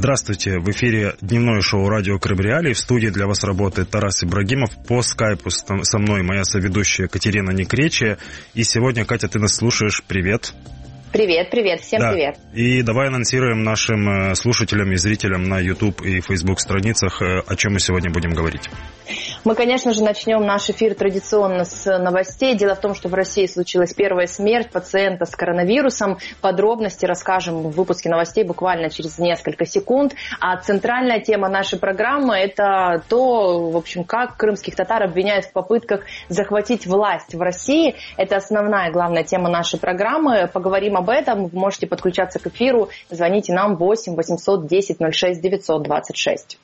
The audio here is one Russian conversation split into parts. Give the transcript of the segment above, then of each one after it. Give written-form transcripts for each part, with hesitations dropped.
Здравствуйте, в эфире дневное шоу «Радио Крым Реалии». В студии для вас работает Тарас Ибрагимов. По скайпу со мной моя соведущая Катерина Некречия. И сегодня, Катя, ты нас слушаешь. Привет. Привет, всем привет. И давай анонсируем нашим слушателям и зрителям на YouTube и Facebook страницах, о чем мы сегодня будем говорить. Мы, конечно же, начнем наш эфир традиционно с новостей. Дело в том, что в России случилась первая смерть пациента с коронавирусом. Подробности расскажем в выпуске новостей буквально через несколько секунд. А центральная тема нашей программы – это то, в общем, как крымских татар обвиняют в попытках захватить власть в России. Это основная, главная тема нашей программы. Поговорим об этом. Вы можете подключаться к эфиру. Звоните нам 8 800 10 06 926.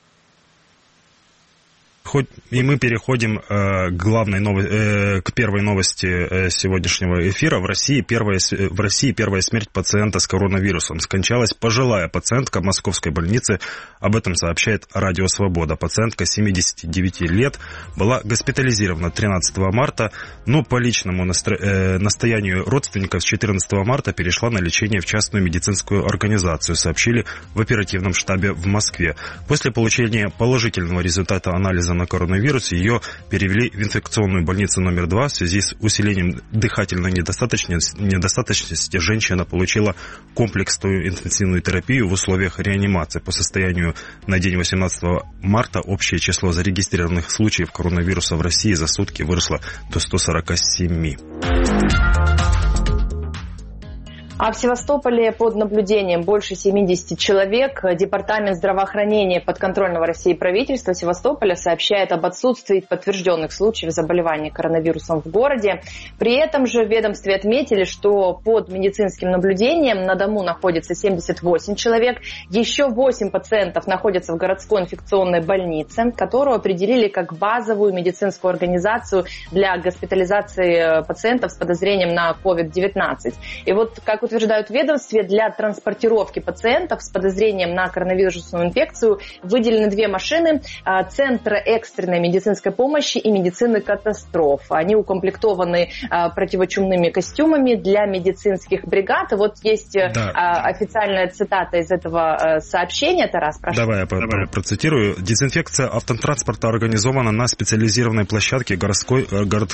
И мы переходим к первой новости сегодняшнего эфира. В России первая смерть пациента с коронавирусом. Скончалась пожилая пациентка московской больницы. Об этом сообщает Радио Свобода. Пациентка 79 лет была госпитализирована 13 марта, но по личному настоянию родственников с 14 марта перешла на лечение в частную медицинскую организацию, сообщили в оперативном штабе в Москве. После получения положительного результата анализа на коронавирус ее перевели в инфекционную больницу номер 2. В связи с усилением дыхательной недостаточности женщина получила комплексную интенсивную терапию в условиях реанимации. По состоянию на день 18 марта общее число зарегистрированных случаев коронавируса в России за сутки выросло до 147. А в Севастополе под наблюдением больше 70 человек. Департамент здравоохранения подконтрольного России правительства Севастополя сообщает об отсутствии подтвержденных случаев заболевания коронавирусом в городе. При этом же в ведомстве отметили, что под медицинским наблюдением на дому находится 78 человек. Еще 8 пациентов находятся в городской инфекционной больнице, которую определили как базовую медицинскую организацию для госпитализации пациентов с подозрением на COVID-19. И вот, как утверждают в ведомстве, для транспортировки пациентов с подозрением на коронавирусную инфекцию выделены 2 машины Центра экстренной медицинской помощи и медицины катастроф. Они укомплектованы противочумными костюмами для медицинских бригад. И вот есть официальная цитата из этого сообщения. Тарас, прошу. Давай я процитирую. Дезинфекция автотранспорта организована на специализированной площадке городской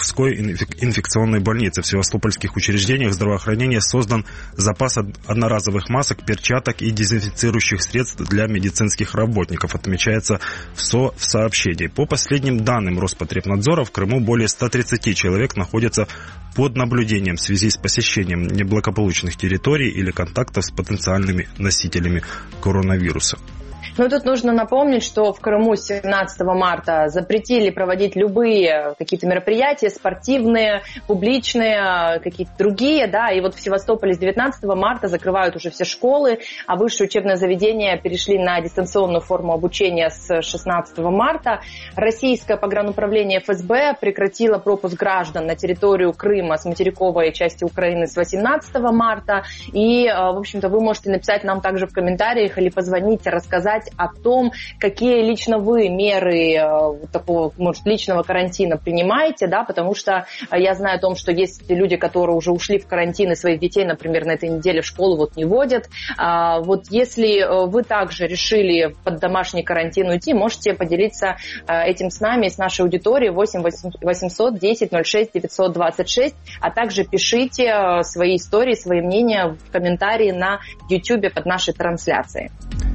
инфекционной больницы. В севастопольских учреждениях здравоохранения создан запас одноразовых масок, перчаток и дезинфицирующих средств для медицинских работников, отмечается в сообщении. По последним данным Роспотребнадзора, в Крыму более 130 человек находятся под наблюдением в связи с посещением неблагополучных территорий или контактов с потенциальными носителями коронавируса. Ну, тут нужно напомнить, что в Крыму с 17 марта запретили проводить любые какие-то мероприятия, спортивные, публичные, какие-то другие, да, и вот в Севастополе с 19 марта закрывают уже все школы, а высшие учебные заведения перешли на дистанционную форму обучения с 16 марта. Российское погрануправление ФСБ прекратило пропуск граждан на территорию Крыма с материковой части Украины с 18 марта, и, в общем-то, вы можете написать нам также в комментариях или позвонить, рассказать о том, какие лично вы меры такого, может, личного карантина принимаете, да, потому что я знаю о том, что есть люди, которые уже ушли в карантин и своих детей, например, на этой неделе в школу вот не водят. Вот если вы также решили под домашний карантин уйти, можете поделиться этим с нами, с нашей аудиторией 8 800 10 06 926, а также пишите свои истории, свои мнения в комментарии на YouTube под нашей трансляцией.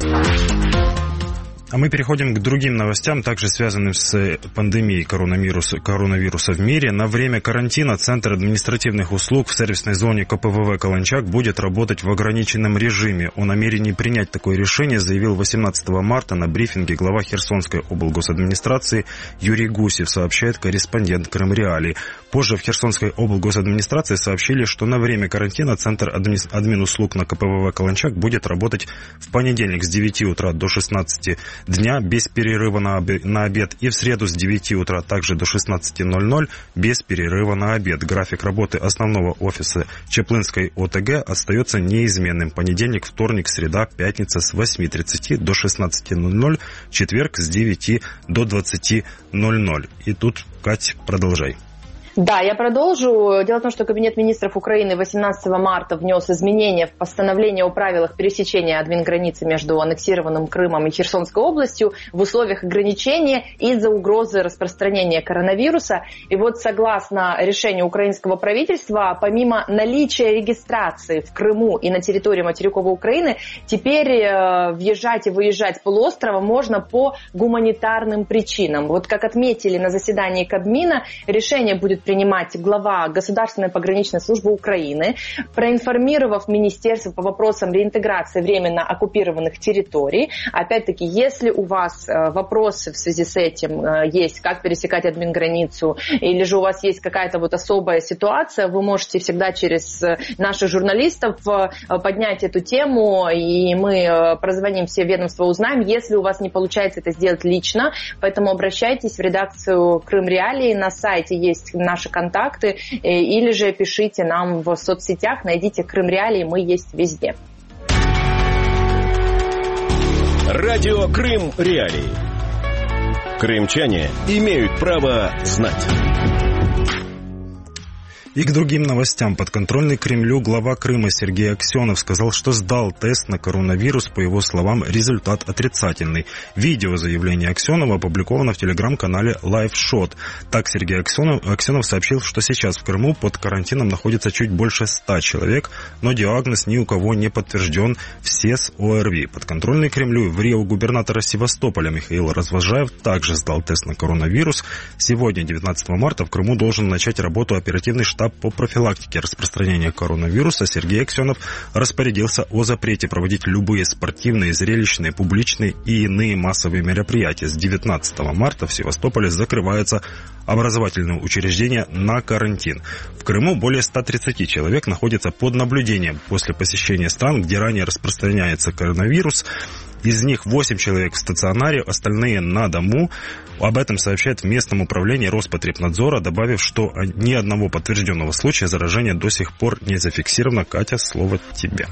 А мы переходим к другим новостям, также связанным с пандемией коронавируса в мире. На время карантина Центр административных услуг в сервисной зоне КПВВ «Каланчак» будет работать в ограниченном режиме. О намерении принять такое решение заявил 18 марта на брифинге глава Херсонской облгосадминистрации Юрий Гусев, сообщает корреспондент Крым Реалии. Позже в Херсонской облгосадминистрации сообщили, что на время карантина Центр админуслуг на КПВВ «Каланчак» будет работать в понедельник с 9 утра до 16 дня без перерыва на обед и в среду с 9 утра также до 16:00 без перерыва на обед. График работы основного офиса Чеплынской ОТГ остается неизменным. Понедельник, вторник, среда, пятница с 8:30 до 16:00, четверг с 9 до 20:00. И тут, Кать, продолжай. Да, я продолжу. Дело в том, что Кабинет министров Украины 18 марта внес изменения в постановление о правилах пересечения админграницы между аннексированным Крымом и Херсонской областью в условиях ограничения из-за угрозы распространения коронавируса. И вот согласно решению украинского правительства, помимо наличия регистрации в Крыму и на территории материковой Украины, теперь въезжать и выезжать с полуострова можно по гуманитарным причинам. Вот как отметили на заседании Кабмина, решение будет принимать глава Государственной пограничной службы Украины, проинформировав министерство по вопросам реинтеграции временно оккупированных территорий. Опять-таки, если у вас вопросы в связи с этим есть, как пересекать админграницу, или же у вас есть какая-то вот особая ситуация, вы можете всегда через наших журналистов поднять эту тему, и мы прозвоним все ведомства, узнаем, если у вас не получается это сделать лично. Поэтому обращайтесь в редакцию Крым Реалии, на сайте есть наши контакты, или же пишите нам в соцсетях, найдите Крым Реалии, мы есть везде. Радио Крым Реалии. Крымчане имеют право знать. И к другим новостям. Подконтрольный Кремлю глава Крыма Сергей Аксенов сказал, что сдал тест на коронавирус. По его словам, результат отрицательный. Видео заявления Аксенова опубликовано в телеграм-канале LiveShot. Так Сергей Аксенов сообщил, что сейчас в Крыму под карантином находится чуть больше 100 человек, но диагноз ни у кого не подтвержден, все с ОРВИ. Подконтрольный Кремлю в Рио губернатора Севастополя Михаил Развожаев также сдал тест на коронавирус. Сегодня, 19 марта, в Крыму должен начать работу оперативный штаб по профилактике распространения коронавируса. Сергей Аксенов распорядился о запрете проводить любые спортивные, зрелищные, публичные и иные массовые мероприятия. С 19 марта в Севастополе закрываются образовательные учреждения на карантин. В Крыму более 130 человек находятся под наблюдением после посещения стран, где ранее распространяется коронавирус. Из них 8 человек в стационаре, остальные на дому. Об этом сообщает в местном управлении Роспотребнадзора, добавив, что ни одного подтвержденного случая заражения до сих пор не зафиксировано. Катя, слово тебе.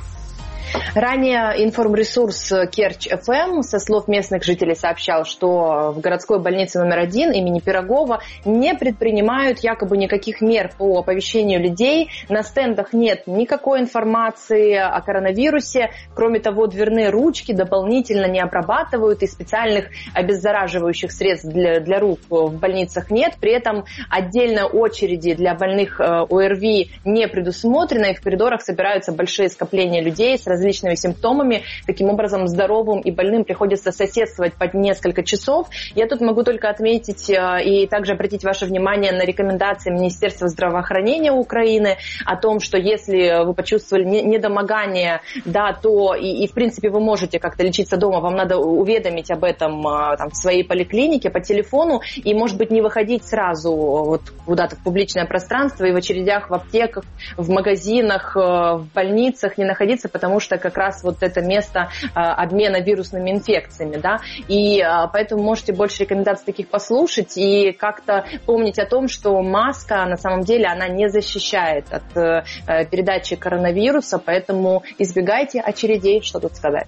Ранее информресурс Керчь-ФМ со слов местных жителей сообщал, что в городской больнице номер 1 имени Пирогова не предпринимают якобы никаких мер по оповещению людей. На стендах нет никакой информации о коронавирусе. Кроме того, дверные ручки дополнительно не обрабатывают, и специальных обеззараживающих средств для рук в больницах нет. При этом отдельной очереди для больных ОРВИ не предусмотрено, и в коридорах собираются большие скопления людей с различными симптомами. Таким образом, здоровым и больным приходится соседствовать по несколько часов. Я тут могу только отметить и также обратить ваше внимание на рекомендации Министерства здравоохранения Украины о том, что если вы почувствовали недомогание, да, то и в принципе вы можете как-то лечиться дома, вам надо уведомить об этом в своей поликлинике по телефону и, может быть, не выходить сразу вот куда-то в публичное пространство и в очередях в аптеках, в магазинах, в больницах не находиться, потому что как раз вот это место обмена вирусными инфекциями, да, и поэтому можете больше рекомендаций таких послушать и как-то помнить о том, что маска на самом деле она не защищает от передачи коронавируса, поэтому избегайте очередей, что тут сказать.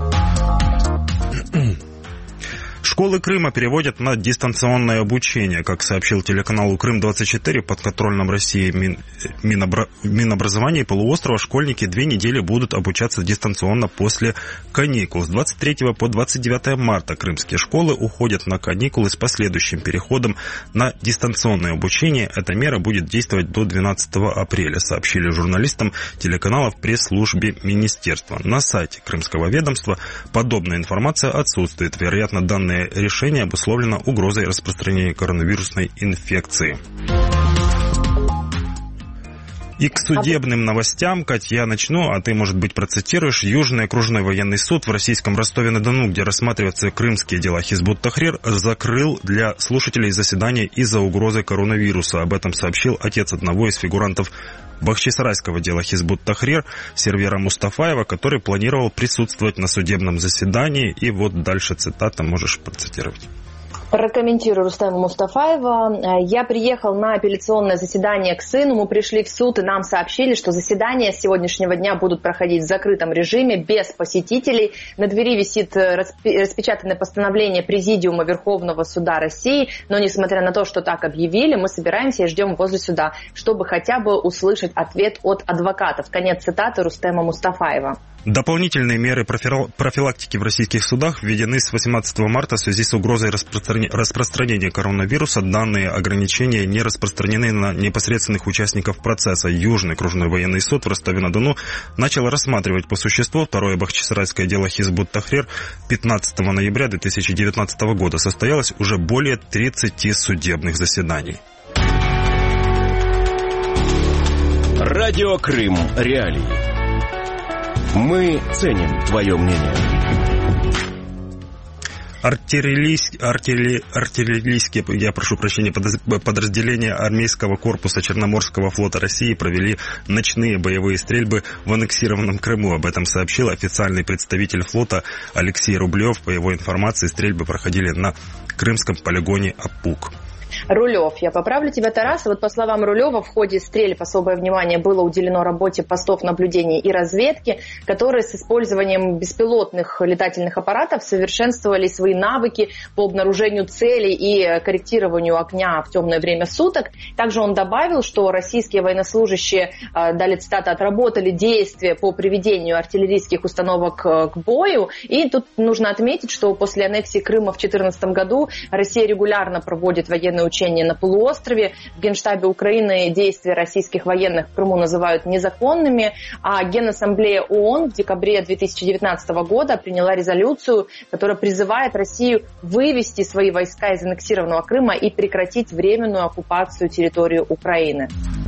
Школы Крыма переводят на дистанционное обучение. Как сообщил телеканалу Крым-24, подконтрольном России Минобразования и полуострова, школьники 2 недели будут обучаться дистанционно после каникул. С 23 по 29 марта крымские школы уходят на каникулы с последующим переходом на дистанционное обучение. Эта мера будет действовать до 12 апреля, сообщили журналистам телеканала в пресс-службе министерства. На сайте крымского ведомства подобная информация отсутствует. Вероятно, данное решение обусловлено угрозой распространения коронавирусной инфекции. И к судебным новостям, Кать, я начну, а ты, может быть, процитируешь. Южный окружной военный суд в российском Ростове-на-Дону, где рассматриваются крымские дела Хизбут-Тахрир, закрыл для слушателей заседания из-за угрозы коронавируса. Об этом сообщил отец одного из фигурантов бахчисарайского дела Хизбут-Тахрир Сервера Мустафаева, который планировал присутствовать на судебном заседании. И вот дальше цитата, можешь процитировать. Прокомментирую Рустема Мустафаева. Я приехал на апелляционное заседание к сыну. Мы пришли в суд, и нам сообщили, что заседания с сегодняшнего дня будут проходить в закрытом режиме, без посетителей. На двери висит распечатанное постановление Президиума Верховного Суда России. Но, несмотря на то, что так объявили, мы собираемся и ждем возле суда, чтобы хотя бы услышать ответ от адвокатов. Конец цитаты Рустема Мустафаева. Дополнительные меры профилактики в российских судах введены с 18 марта в связи с угрозой распространения коронавируса. Данные ограничения не распространены на непосредственных участников процесса. Южный окружной военный суд в Ростове-на-Дону начал рассматривать по существу второе бахчисарайское дело Хизб ут-Тахрир. 15 ноября 2019 года состоялось уже более 30 судебных заседаний. Радио Крым Реалии. Мы ценим твое мнение. Артиллерийские, подразделения армейского корпуса Черноморского флота России провели ночные боевые стрельбы в аннексированном Крыму. Об этом сообщил официальный представитель флота Алексей Рублев. По его информации, стрельбы проходили на крымском полигоне Апук. Рулев. Я поправлю тебя, Тарас. Вот по словам Рулева, в ходе стрельб особое внимание было уделено работе постов наблюдения и разведки, которые с использованием беспилотных летательных аппаратов совершенствовали свои навыки по обнаружению целей и корректированию огня в темное время суток. Также он добавил, что российские военнослужащие, далее цитата, отработали действия по приведению артиллерийских установок к бою. И тут нужно отметить, что после аннексии Крыма в 2014 году Россия регулярно проводит военные учения на полуострове. В Генштабе Украины действия российских военных в Крыму называют незаконными, а Генассамблея ООН в декабре 2019 года приняла резолюцию, которая призывает Россию вывести свои войска из аннексированного Крыма и прекратить временную оккупацию территории Украины.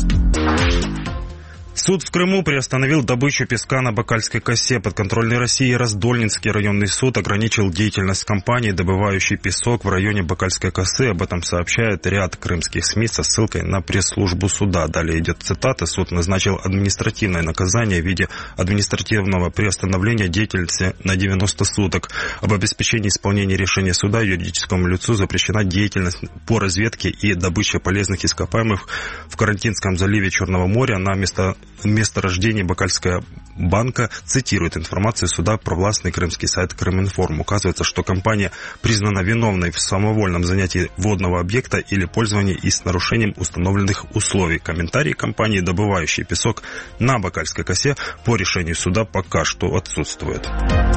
Суд в Крыму приостановил добычу песка на Бакальской косе. Подконтрольной России Раздольнинский районный суд ограничил деятельность компании, добывающей песок в районе Бакальской косы. Об этом сообщает ряд крымских СМИ со ссылкой на пресс-службу суда. Далее идет цитата. Суд назначил административное наказание в виде административного приостановления деятельности на 90 суток. Об обеспечении исполнения решения суда юридическому лицу запрещена деятельность по разведке и добыче полезных ископаемых в Карантинском заливе Черного моря на месторождении Бакальская банка. Цитирует информацию суда провластный крымский сайт Крыминформ. Указывается, что компания признана виновной в самовольном занятии водного объекта или пользовании и с нарушением установленных условий. Комментарии компании, добывающей песок на Бакальской косе, по решению суда пока что отсутствуют.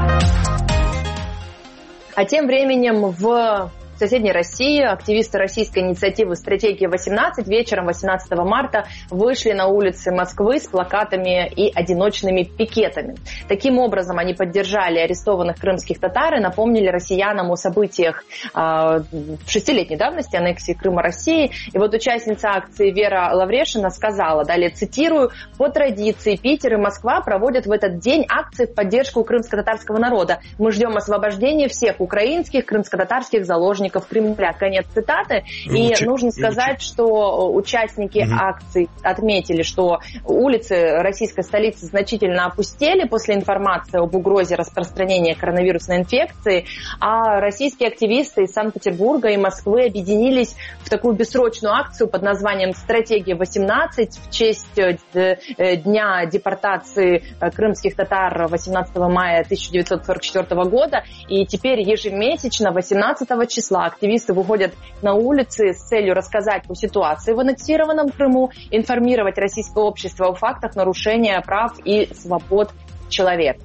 А тем временем в соседней России активисты российской инициативы «Стратегия-18» вечером 18 марта вышли на улицы Москвы с плакатами и одиночными пикетами. Таким образом, они поддержали арестованных крымских татар и напомнили россиянам о событиях 6-летней давности аннексии Крыма России. И вот участница акции Вера Лаврешина сказала, далее цитирую, «По традиции Питер и Москва проводят в этот день акции в поддержку крымско-татарского народа. Мы ждем освобождения всех украинских крымско-татарских заложников Кремля». Конец цитаты. И нужно сказать, что участники акций отметили, что улицы российской столицы значительно опустели после информации об угрозе распространения коронавирусной инфекции, а российские активисты из Санкт-Петербурга и Москвы объединились в такую бессрочную акцию под названием «Стратегия-18» в честь дня депортации крымских татар 18 мая 1944 года. И теперь ежемесячно 18 числа активисты выходят на улицы с целью рассказать о ситуации в аннексированном Крыму, информировать российское общество о фактах нарушения прав и свобод человека.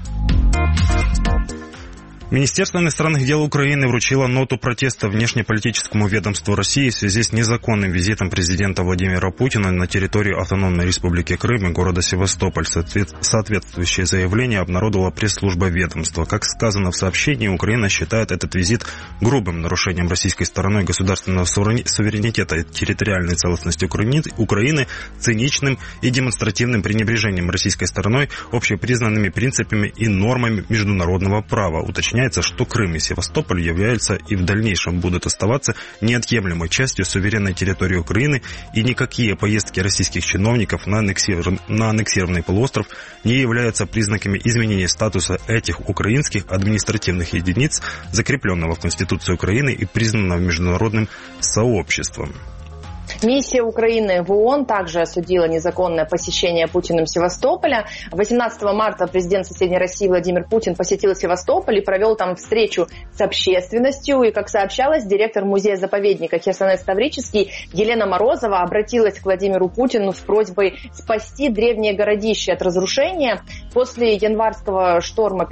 Министерство иностранных дел Украины вручило ноту протеста внешнеполитическому ведомству России в связи с незаконным визитом президента Владимира Путина на территорию Автономной Республики Крым и города Севастополь. Соответствующее заявление обнародовала пресс-служба ведомства. Как сказано в сообщении, Украина считает этот визит грубым нарушением российской стороной государственного суверенитета и территориальной целостности Украины, циничным и демонстративным пренебрежением российской стороной общепризнанными принципами и нормами международного права, уточнил уточняется, что Крым и Севастополь являются и в дальнейшем будут оставаться неотъемлемой частью суверенной территории Украины, и никакие поездки российских чиновников на аннексированный полуостров не являются признаками изменения статуса этих украинских административных единиц, закрепленного в Конституции Украины и признанного международным сообществом. Миссия Украины в ООН также осудила незаконное посещение Путиным Севастополя. 18 марта президент соседней России Владимир Путин посетил Севастополь и провел там встречу с общественностью. И, как сообщалось, директор музея-заповедника Херсонес-Таврический Елена Морозова обратилась к Владимиру Путину с просьбой спасти древнее городище от разрушения. После январского шторма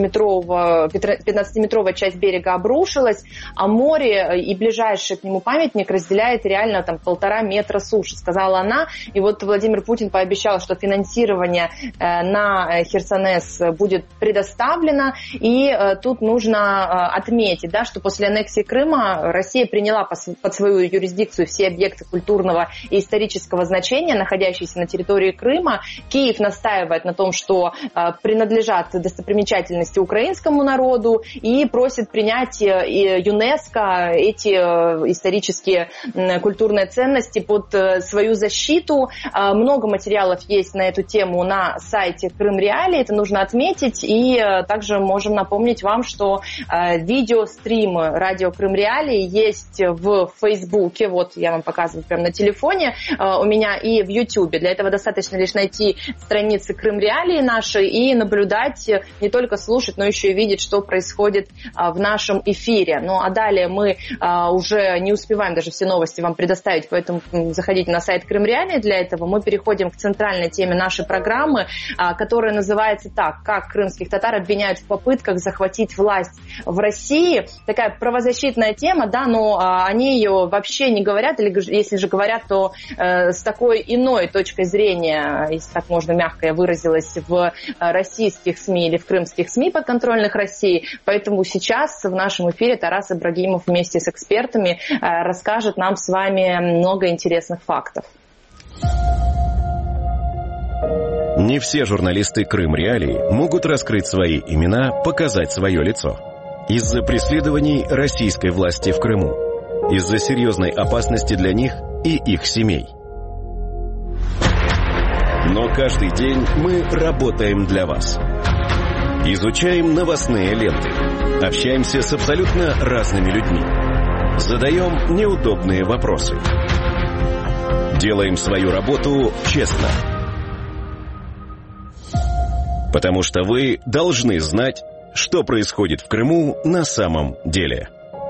15-метровая часть берега обрушилась, а море и ближайший к нему памятник разделяет реально там 1,5 метра суши, сказала она. И вот Владимир Путин пообещал, что финансирование на Херсонес будет предоставлено. И тут нужно отметить, да, что после аннексии Крыма Россия приняла под свою юрисдикцию все объекты культурного и исторического значения, находящиеся на территории Крыма. Киев настаивает на том, что принадлежат достопримечательности украинскому народу, и просит принять ЮНЕСКО эти исторические культурные ценности под свою защиту. Много материалов есть на эту тему на сайте Крым Реалии, это нужно отметить. И также можем напомнить вам, что видеостримы радио Крым Реалии есть в Фейсбуке, вот я вам показываю прямо на телефоне у меня, и в Ютубе. Для этого достаточно лишь найти страницы Крым Реалии наши и наблюдать, не только слушать, но еще и видеть, что происходит в нашем эфире. Ну а далее мы уже не успеваем даже все новости вам предоставить, поэтому заходите на сайт Крым Реалии. Для этого мы переходим к центральной теме нашей программы, которая называется так: «Как крымских татар обвиняют в попытках захватить власть в России». Такая правозащитная тема, да, но они ее вообще не говорят, или если же говорят, то с такой иной точкой зрения, если так можно мягко я выразилась, в российских СМИ или в крымских СМИ подконтрольных России. Поэтому сейчас в нашем эфире Тарас Ибрагимов вместе с экспертами расскажет нам с вами много интересных фактов. Не все журналисты Крым Реалии могут раскрыть свои имена, показать свое лицо. Из-за преследований российской власти в Крыму, из-за серьезной опасности для них и их семей. Но каждый день мы работаем для вас. Изучаем новостные ленты, общаемся с абсолютно разными людьми, задаем неудобные вопросы. Делаем свою работу честно. Потому что вы должны знать, что происходит в Крыму на самом деле.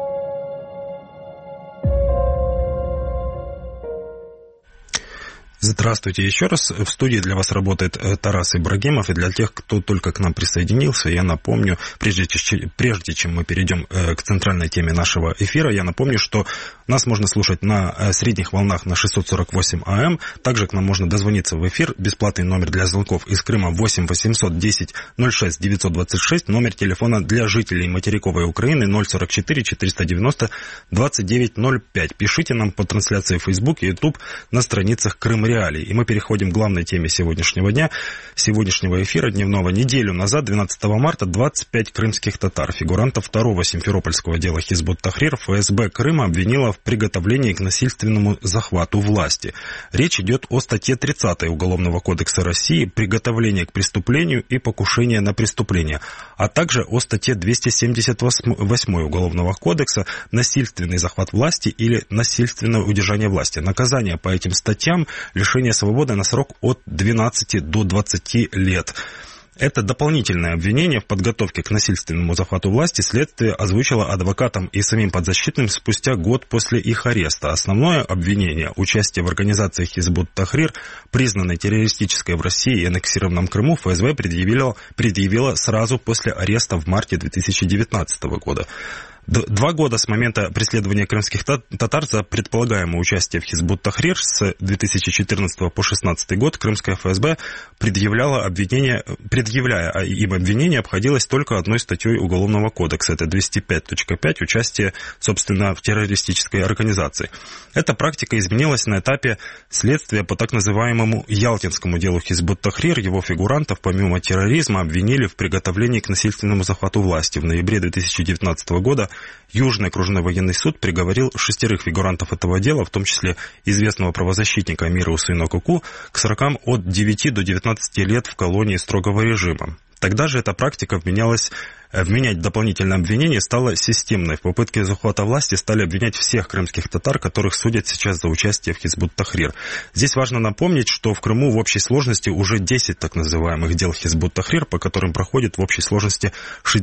Здравствуйте еще раз. В студии для вас работает Тарас Ибрагимов. И для тех, кто только к нам присоединился, я напомню, прежде чем мы перейдем к центральной теме нашего эфира, я напомню, что нас можно слушать на средних волнах на 648 АМ. Также к нам можно дозвониться в эфир. Бесплатный номер для звонков из Крыма 8 800 10 06 926. Номер телефона для жителей материковой Украины 044 490 2905. Пишите нам по трансляции в Facebook и YouTube на страницах Крым Реалии. И мы переходим к главной теме сегодняшнего дня, сегодняшнего эфира дневного. Неделю назад, 12 марта, 25 крымских татар, фигурантов второго симферопольского дела Хизбут Тахрир, ФСБ Крыма обвинила в приготовлении к насильственному захвату власти. Речь идет о статье 30 Уголовного кодекса России «Приготовление к преступлению и покушение на преступление», а также о статье 278 Уголовного кодекса «Насильственный захват власти» или «Насильственное удержание власти». Наказание по этим статьям – лишение свободы на срок от 12 до 20 лет. Это дополнительное обвинение в подготовке к насильственному захвату власти следствие озвучило адвокатам и самим подзащитным спустя год после их ареста. Основное обвинение – участие в организации Хизбут Тахрир, признанной террористической в России и аннексированном Крыму, ФСБ предъявила сразу после ареста в марте 2019 года. 2 года с момента преследования крымских татар за предполагаемое участие в Хизбут Тахрир с 2014 по 2016 год крымская ФСБ предъявляя им обвинение, обходилось только одной статьей Уголовного кодекса. Это 205.5 «Участие, собственно, в террористической организации». Эта практика изменилась на этапе следствия по так называемому Ялтинскому делу Хизбут Тахрир. Его фигурантов, помимо терроризма, обвинили в приготовлении к насильственному захвату власти. В ноябре 2019 года Южный окружной военный суд приговорил 6 фигурантов этого дела, в том числе известного правозащитника Амира Усейна Куку, к срокам от 9 до 19 лет в колонии строгого режима. Тогда же эта практика вменять дополнительное обвинение стало системной. В попытке захвата власти стали обвинять всех крымских татар, которых судят сейчас за участие в Хизбут Тахрир. Здесь важно напомнить, что в Крыму в общей сложности уже 10 так называемых дел Хизбут Тахрир, по которым проходит в общей сложности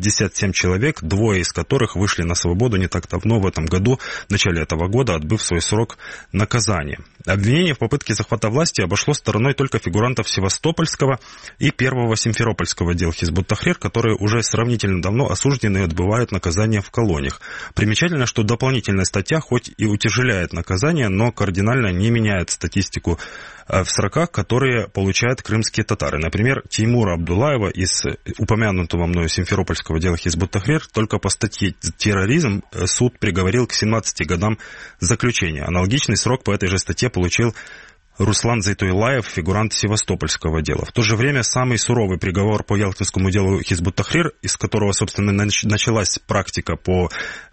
67 человек, 2 из которых вышли на свободу не так давно, в этом году, в начале этого года, отбыв свой срок наказания. Обвинение в попытке захвата власти обошло стороной только фигурантов Севастопольского и первого Симферопольского дел Хизбут Тахрир, которые уже сравнительно давно осуждены и отбывают наказание в колониях. Примечательно, что дополнительная статья хоть и утяжеляет наказание, но кардинально не меняет статистику в сроках, которые получают крымские татары. Например, Теймура Абдулаева из упомянутого мною Симферопольского дела Хизбут Тахрир только по статье «Терроризм» суд приговорил к 17 годам заключения. Аналогичный срок по этой же статье получил Руслан Зайтуйлаев, фигурант Севастопольского дела. В то же время самый суровый приговор по Ялтинскому делу Хизбут Тахрир, из которого, собственно, началась практика по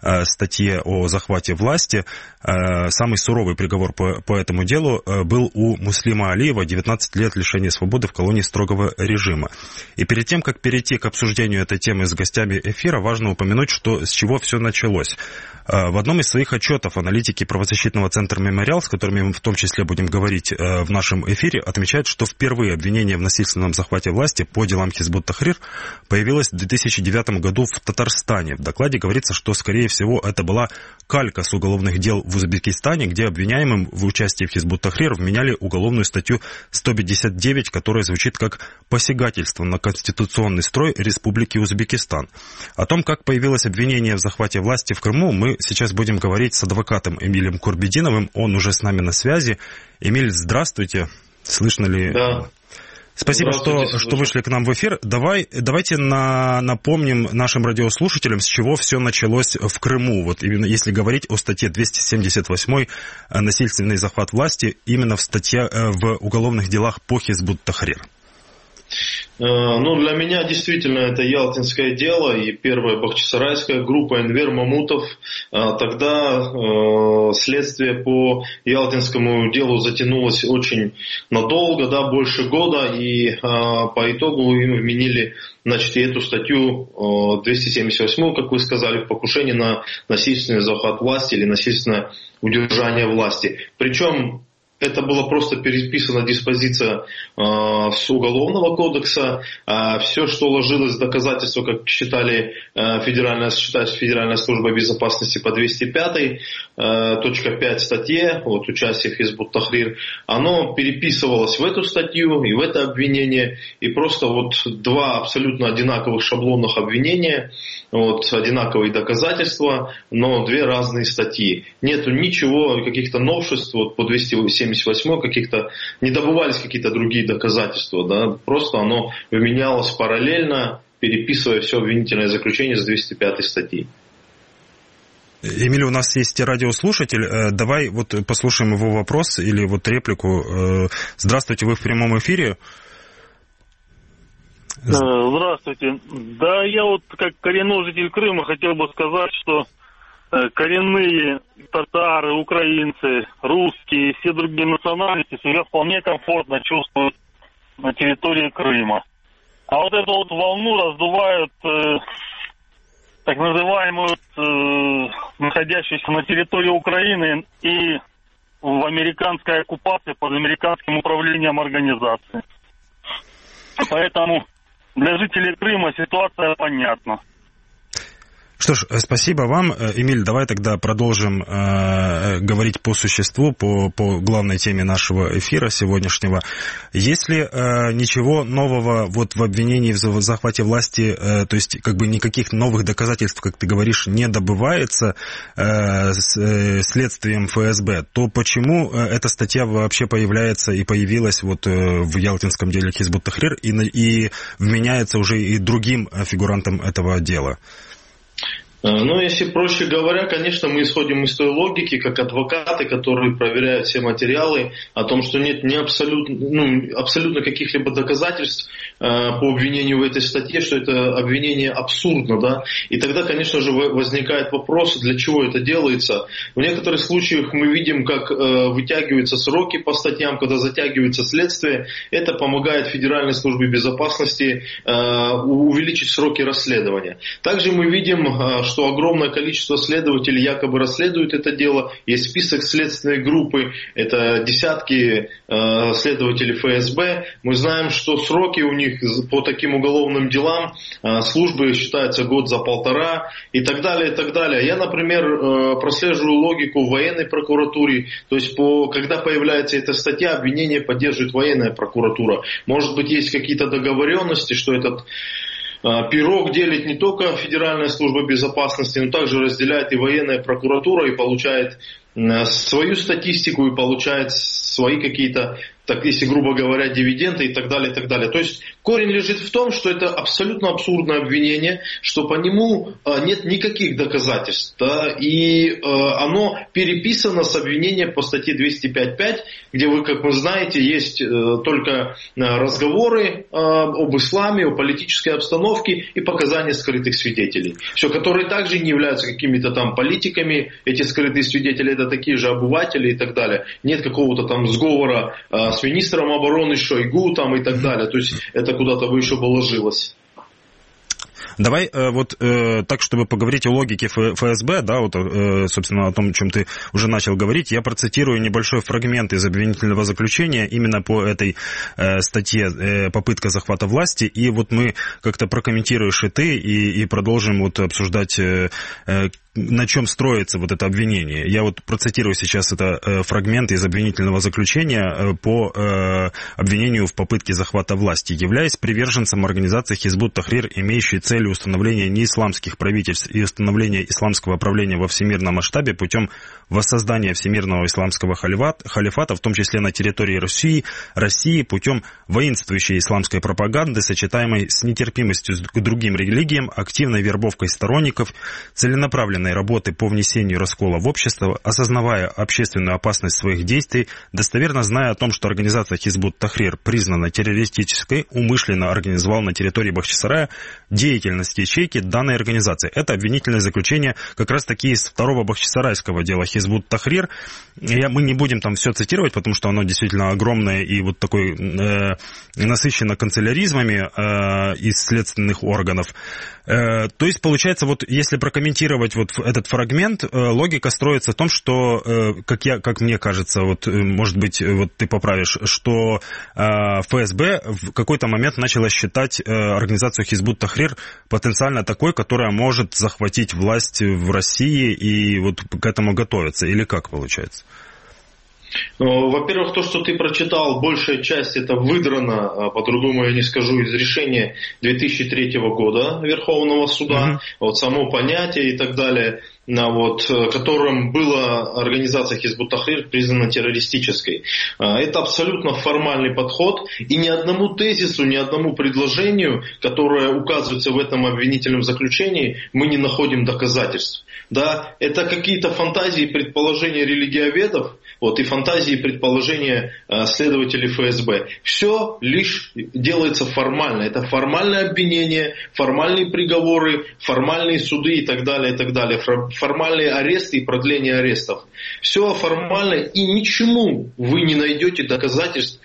статье о захвате власти, самый суровый приговор по этому делу был у Муслима Алиева, 19 лет лишения свободы в колонии строгого режима. И перед тем, как перейти к обсуждению этой темы с гостями эфира, важно упомянуть, с чего все началось. В одном из своих отчетов аналитики правозащитного центра «Мемориал», с которыми мы в том числе будем говорить в нашем эфире, отмечают, что впервые обвинение в насильственном захвате власти по делам Хизбут Тахрир появилось в 2009 году в Татарстане. В докладе говорится, что, скорее всего, это была калька с уголовных дел в Узбекистане, где обвиняемым в участии в Хизбут Тахрир вменяли уголовную статью 159, которая звучит как «посягательство на конституционный строй Республики Узбекистан». О том, как появилось обвинение в захвате власти в Крыму, мы сейчас будем говорить с адвокатом Эмилем Курбединовым. Он уже с нами на связи. Эмиль, здравствуйте. Слышно ли? Да. Спасибо, что вышли к нам в эфир. Давайте напомним нашим радиослушателям, с чего все началось в Крыму. Вот именно если говорить о статье 278 «Насильственный захват власти», именно в уголовных делах по Хизбут Тахрир. Ну, для меня действительно это ялтинское дело и первая бахчисарайская группа Энвер Мамутов. Тогда следствие по ялтинскому делу затянулось очень надолго, больше года, и по итогу им вменили, и эту статью 278, как вы сказали, покушение на насильственный захват власти или насильственное удержание власти. Причем это была просто переписана диспозиция с Уголовного кодекса. Все, что ложилось в доказательство, как считает Федеральная служба безопасности по 205.5 статье, участие в Хизбут Тахрир, оно переписывалось в эту статью и в это обвинение. И просто два абсолютно одинаковых шаблонных обвинения, одинаковые доказательства, но две разные статьи. Нету ничего, каких-то новшеств по 278 каких-то, не добывались какие-то другие доказательства, просто оно вменялось параллельно, переписывая все обвинительное заключение с 205 статьи. Эмиль, у нас есть радиослушатель. Давай послушаем его вопрос или реплику. Здравствуйте, вы в прямом эфире. Здравствуйте. Да, я как коренной житель Крыма хотел бы сказать, что коренные татары, украинцы, русские, все другие национальности себя вполне комфортно чувствуют на территории Крыма. А эту волну раздувают так называемую находящуюся на территории Украины и в американской оккупации под американским управлением организации. Поэтому для жителей Крыма ситуация понятна. Что ж, спасибо вам. Эмиль, давай тогда продолжим говорить по существу, по главной теме нашего эфира сегодняшнего. Если ничего нового вот в обвинении в захвате власти, то есть как бы никаких новых доказательств, как ты говоришь, не добывается следствием ФСБ, то почему эта статья вообще появляется и появилась вот в ялтинском деле Хизбут Тахрир и вменяется уже и другим фигурантам этого дела? Ну, если проще говоря, конечно, мы исходим из той логики, как адвокаты, которые проверяют все материалы, о том, что нет абсолютно каких-либо доказательств по обвинению в этой статье, что это обвинение абсурдно, да, и тогда, конечно же, возникает вопрос, для чего это делается. В некоторых случаях мы видим, как вытягиваются сроки по статьям, когда затягивается следствие, это помогает Федеральной службе безопасности увеличить сроки расследования. Также мы видим, что огромное количество следователей якобы расследуют это дело. Есть список следственной группы, это десятки следователей ФСБ. Мы знаем, что сроки у них по таким уголовным делам службы считаются год за полтора и так далее, и так далее. Я, например, прослеживаю логику в военной прокуратуре. То есть, когда появляется эта статья, обвинение поддерживает военная прокуратура. Может быть, есть какие-то договоренности, что этот пирог делит не только Федеральная служба безопасности, но также разделяет и военная прокуратура, и получает свою статистику, и получает свои какие-то, так если грубо говоря, дивиденды и так далее, и так далее. То есть корень лежит в том, что это абсолютно абсурдное обвинение, что по нему нет никаких доказательств, да, и оно переписано с обвинения по статье 205.5, где вы, как вы знаете, есть только разговоры об исламе, о политической обстановке и показания скрытых свидетелей. Все, которые также не являются какими-то там политиками, эти скрытые свидетели это такие же обыватели и так далее. Нет какого-то там сговора с министром обороны Шойгу там и так далее. То есть это куда-то бы еще положилось. Давай так, чтобы поговорить о логике ФСБ, да, вот, собственно, о том, о чем ты уже начал говорить, я процитирую небольшой фрагмент из обвинительного заключения именно по этой статье «Попытка захвата власти», и вот мы как-то прокомментируешь и ты, и продолжим вот обсуждать, на чем строится вот это обвинение. Я вот процитирую сейчас это фрагмент из обвинительного заключения по обвинению в попытке захвата власти. Являясь приверженцем организации Хизбут Тахрир, имеющей целью установления неисламских правительств и установления исламского правления во всемирном масштабе путем воссоздания всемирного исламского халифата, в том числе на территории России путем воинствующей исламской пропаганды, сочетаемой с нетерпимостью к другим религиям, активной вербовкой сторонников, целенаправленной работы по внесению раскола в общество, осознавая общественную опасность своих действий, достоверно зная о том, что организация Хизбут Тахрир признана террористической, умышленно организовал на территории Бахчисарая деятельность ячейки данной организации. Это обвинительное заключение как раз таки из второго бахчисарайского дела Хизбут Тахрир. Мы не будем там все цитировать, потому что оно действительно огромное и вот такой насыщено канцеляризмами из следственных органов. То есть, получается, вот если прокомментировать вот этот фрагмент, логика строится в том, что, как мне кажется, вот, может быть, вот ты поправишь, что ФСБ в какой-то момент начала считать организацию Хизбут Тахрир потенциально такой, которая может захватить власть в России и вот к этому готовиться, или как получается? Во-первых, то, что ты прочитал, большая часть это выдрано, по-другому я не скажу, из решения 2003 года Верховного суда, вот само понятие и так далее, которым была организация Хизбут Тахрир признана террористической. Это абсолютно формальный подход, и ни одному тезису, ни одному предложению, которое указывается в этом обвинительном заключении, мы не находим доказательств. Да, это какие-то фантазии, предположения религиоведов, и фантазии и предположения следователей ФСБ. Все лишь делается формально. Это формальное обвинение, формальные приговоры, формальные суды и так далее, и так далее. Формальные аресты и продление арестов. Все формально, и ничему вы не найдете доказательств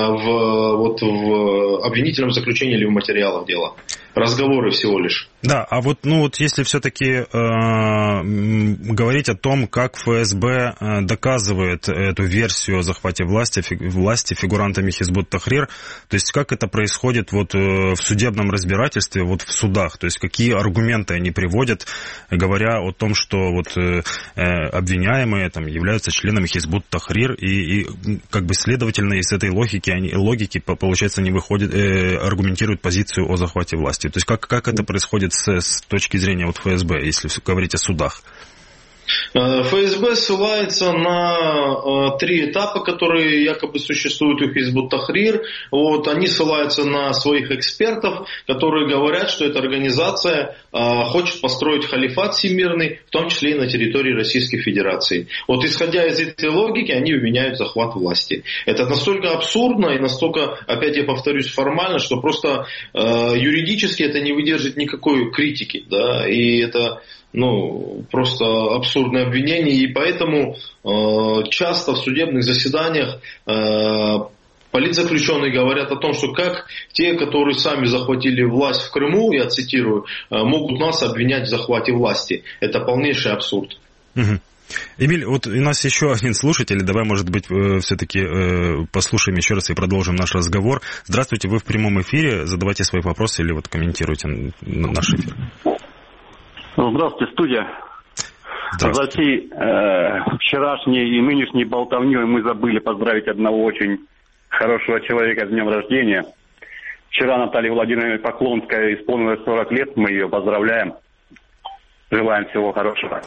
в обвинительном заключении или в материалах дела. Разговоры всего лишь. Да, а если все-таки говорить о том, как ФСБ доказывает эту версию о захвате власти фигурантами Хизбут Тахрир, то есть как это происходит вот в судебном разбирательстве, вот в судах, то есть какие аргументы они приводят, говоря о том, что вот обвиняемые там являются членами Хизбут Тахрир, и как бы следовательно из этой логики получается, они выходят, аргументируют позицию о захвате власти. То есть как это происходит с точки зрения вот ФСБ, если говорить о судах? ФСБ ссылается на 3 этапа, которые якобы существуют у Хизбут Тахрир. Вот, они ссылаются на своих экспертов, которые говорят, что эта организация хочет построить халифат всемирный, в том числе и на территории Российской Федерации. Вот исходя из этой логики, они обвиняют захват власти. Это настолько абсурдно и настолько, опять я повторюсь, формально, что просто юридически это не выдержит никакой критики. Да? И это просто абсурдное обвинение, и поэтому часто в судебных заседаниях политзаключенные говорят о том, что как те, которые сами захватили власть в Крыму, я цитирую, могут нас обвинять в захвате власти. Это полнейший абсурд. Угу. Эмиль, вот у нас еще один слушатель, давай, может быть, все-таки послушаем еще раз и продолжим наш разговор. Здравствуйте, вы в прямом эфире, задавайте свои вопросы или вот комментируйте наш эфир. Здравствуйте, студия. За всей вчерашней и нынешней болтовней мы забыли поздравить одного очень хорошего человека с днем рождения. Вчера Наталья Владимировна Поклонская исполнилось 40 лет, мы ее поздравляем. Желаем всего хорошего.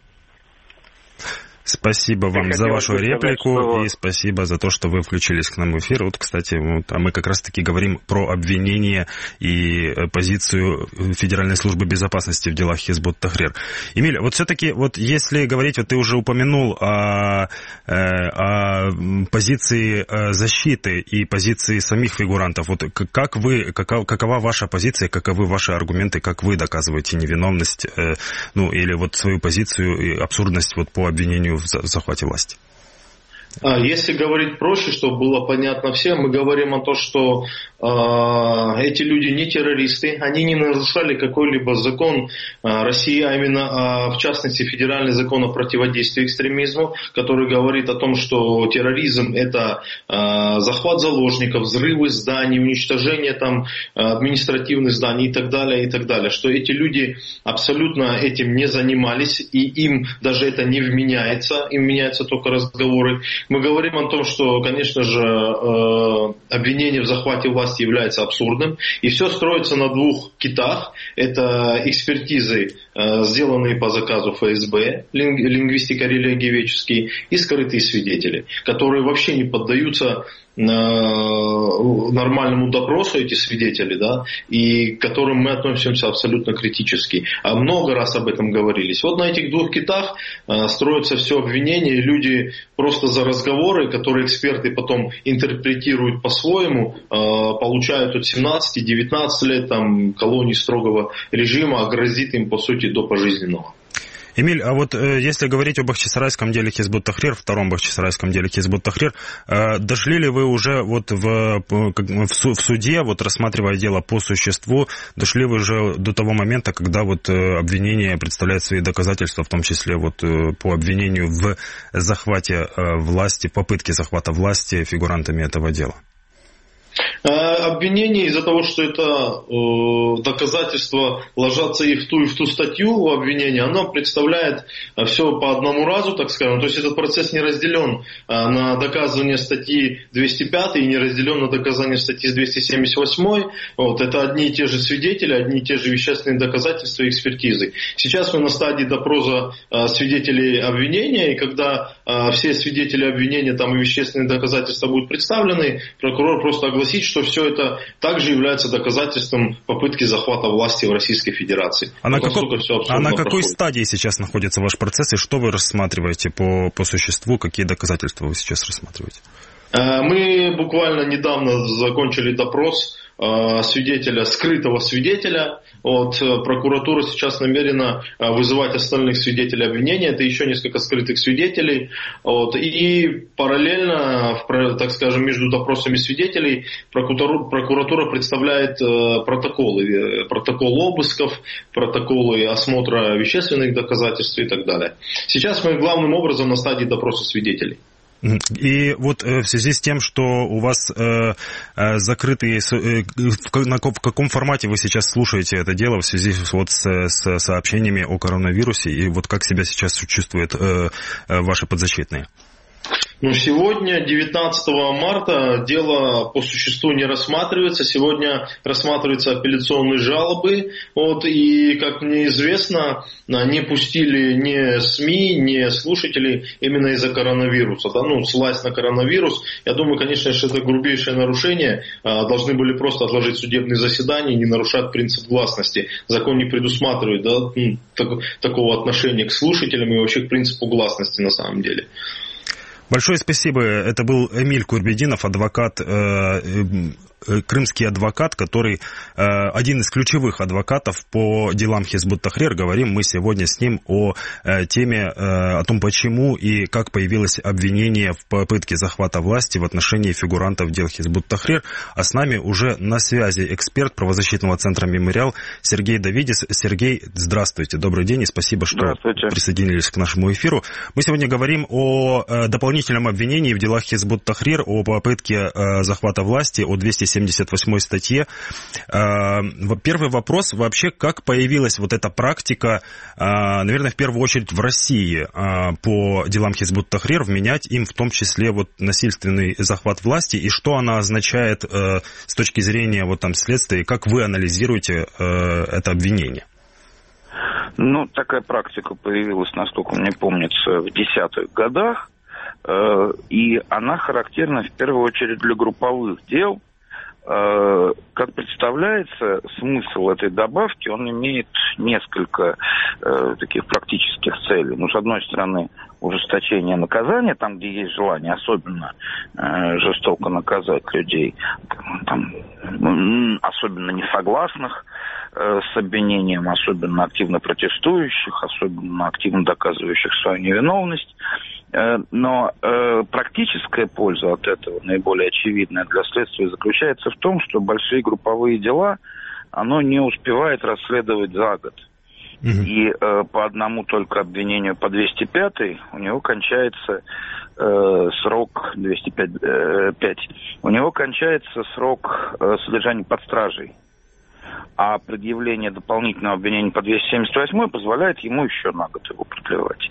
Спасибо вам за вашу реплику и спасибо за то, что вы включились к нам в эфир. Вот, кстати, мы как раз-таки говорим про обвинение и позицию Федеральной службы безопасности в делах Хизбут Тахрир. Эмиль, вот все-таки, вот если говорить, вот ты уже упомянул о позиции защиты и позиции самих фигурантов. Вот какова ваша позиция, каковы ваши аргументы, как вы доказываете невиновность, или вот свою позицию и абсурдность вот по обвинению в захвате власти? Если говорить проще, чтобы было понятно всем, мы говорим о том, что эти люди не террористы, они не нарушали какой-либо закон России, а именно, в частности, федеральный закон о противодействии экстремизму, который говорит о том, что терроризм – это захват заложников, взрывы зданий, уничтожение там административных зданий и так далее, что эти люди абсолютно этим не занимались, и им даже это не вменяется, им меняются только разговоры. Мы говорим о том, что, конечно же, обвинение в захвате власти является абсурдным, и все строится на 2 китах. Это экспертизы, сделанные по заказу ФСБ, лингвистико-религиоведческие, и скрытые свидетели, которые вообще не поддаются нормальному допросу, эти свидетели, да, и к которым мы относимся абсолютно критически. Много раз об этом говорились. Вот на этих 2 китах строится все обвинение, и люди просто за разговоры, которые эксперты потом интерпретируют по-своему, получают от 17-19 лет там, колонии строгого режима, а грозит им, по сути, до пожизненного. Эмиль, а вот если говорить об бахчисарайском деле Хизбут Тахрир, втором бахчисарайском деле Хизбут Тахрир, дошли ли вы уже вот в суде, вот рассматривая дело по существу, дошли вы уже до того момента, когда вот обвинение представляет свои доказательства, в том числе вот по обвинению в захвате власти, попытке захвата власти фигурантами этого дела? Обвинение из-за того, что это доказательства ложатся и в ту статью обвинения, оно представляет все по одному разу, так скажем. То есть этот процесс не разделен на доказывание статьи 205 и не разделен на доказание статьи 278. Вот, это одни и те же свидетели, одни и те же вещественные доказательства и экспертизы. Сейчас мы на стадии допроса свидетелей обвинения, и когда все свидетели обвинения там, и вещественные доказательства будут представлены, прокурор просто огласит, что все это также является доказательством попытки захвата власти в Российской Федерации. А на какой стадии сейчас находится ваш процесс и что вы рассматриваете по существу, какие доказательства вы сейчас рассматриваете? Мы буквально недавно закончили допрос свидетеля, скрытого свидетеля. Вот, прокуратура сейчас намерена вызывать остальных свидетелей обвинения. Это еще несколько скрытых свидетелей. Вот, и параллельно, так скажем, между допросами свидетелей прокуратура представляет протоколы. Протокол обысков, протоколы осмотра вещественных доказательств и так далее. Сейчас мы главным образом на стадии допроса свидетелей. И вот в связи с тем, что у вас закрытые... В каком формате вы сейчас слушаете это дело в связи вот с сообщениями о коронавирусе, и вот как себя сейчас чувствуют ваши подзащитные? Сегодня, 19 марта, дело по существу не рассматривается. Сегодня рассматриваются апелляционные жалобы. Вот, и, как мне известно, не пустили ни СМИ, ни слушателей именно из-за коронавируса. Да? Ссылаясь на коронавирус, я думаю, конечно, что это грубейшее нарушение. Должны были просто отложить судебные заседания и не нарушать принцип гласности. Закон не предусматривает такого отношения к слушателям и вообще к принципу гласности на самом деле. Большое спасибо. Это был Эмиль Курбединов, адвокат, крымский адвокат, который один из ключевых адвокатов по делам Хизбут Тахрир. Говорим мы сегодня с ним о теме, о том, почему и как появилось обвинение в попытке захвата власти в отношении фигурантов дел Хизбут Тахрир. А с нами уже на связи эксперт правозащитного центра «Мемориал» Сергей Давидис. Сергей, здравствуйте, добрый день и спасибо, что присоединились к нашему эфиру. Мы сегодня говорим о дополнительном обвинении в делах Хизбут Тахрир, о попытке захвата власти, о 278 статье. Первый вопрос вообще, как появилась вот эта практика, наверное, в первую очередь в России по делам Хизбут Тахрир, вменять им в том числе вот насильственный захват власти, и что она означает с точки зрения вот там следствия, и как вы анализируете это обвинение? Такая практика появилась, насколько мне помнится, в 10-х годах, и она характерна в первую очередь для групповых дел. Как представляется, смысл этой добавки, он имеет несколько таких практических целей. С одной стороны, ужесточение наказания, там, где есть желание особенно жестоко наказать людей, там, особенно несогласных с обвинением, особенно активно протестующих, особенно активно доказывающих свою невиновность. Но практическая польза от этого, наиболее очевидная для следствия, заключается в том, что большие групповые дела, оно не успевает расследовать за год. И по одному только обвинению по 205 у него кончается срок 205, у него кончается срок содержания под стражей. А предъявление дополнительного обвинения по 278 позволяет ему еще на год его продлевать.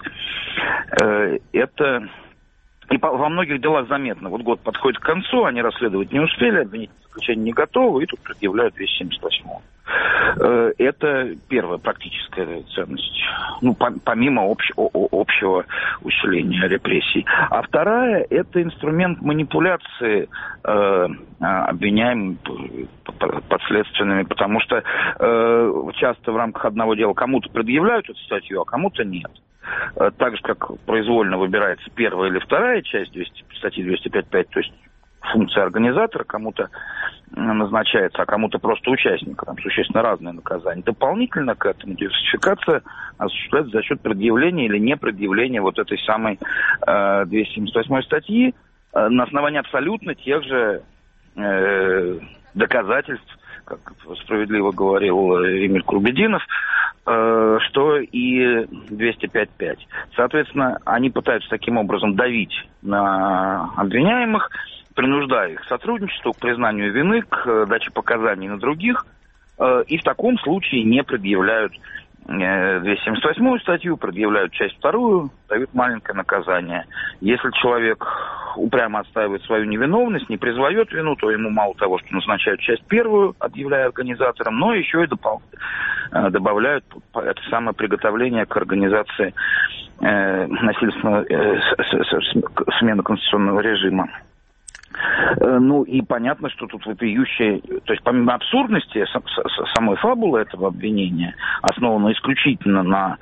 Это и во многих делах заметно. Вот год подходит к концу, они расследовать не успели, обвинительное заключение не готово, и тут предъявляют 278. Это первая практическая ценность, помимо общего усиления репрессий. А вторая – это инструмент манипуляции обвиняемыми подследственными, потому что часто в рамках одного дела кому-то предъявляют эту статью, а кому-то нет. Так же, как произвольно выбирается первая или вторая часть статьи 205.5, то есть функция организатора кому-то назначается, а кому-то просто участника. Там существенно разные наказания. Дополнительно к этому диверсификация осуществляется за счет предъявления или непредъявления вот этой самой 278 статьи на основании абсолютно тех же доказательств, как справедливо говорил Эмиль Курбединов, что и 205.5. Соответственно, они пытаются таким образом давить на обвиняемых, принуждая их к сотрудничеству, к признанию вины, к даче показаний на других, и в таком случае не предъявляют 278 статью, предъявляют часть 2, дают маленькое наказание. Если человек упрямо отстаивает свою невиновность, не признает вину, то ему мало того, что назначают часть 1, объявляя организатором, но еще и добавляют это самое приготовление к организации насильственного смены конституционного режима. И понятно, что тут вопиющее, то есть помимо абсурдности самой фабулы этого обвинения, основанной исключительно на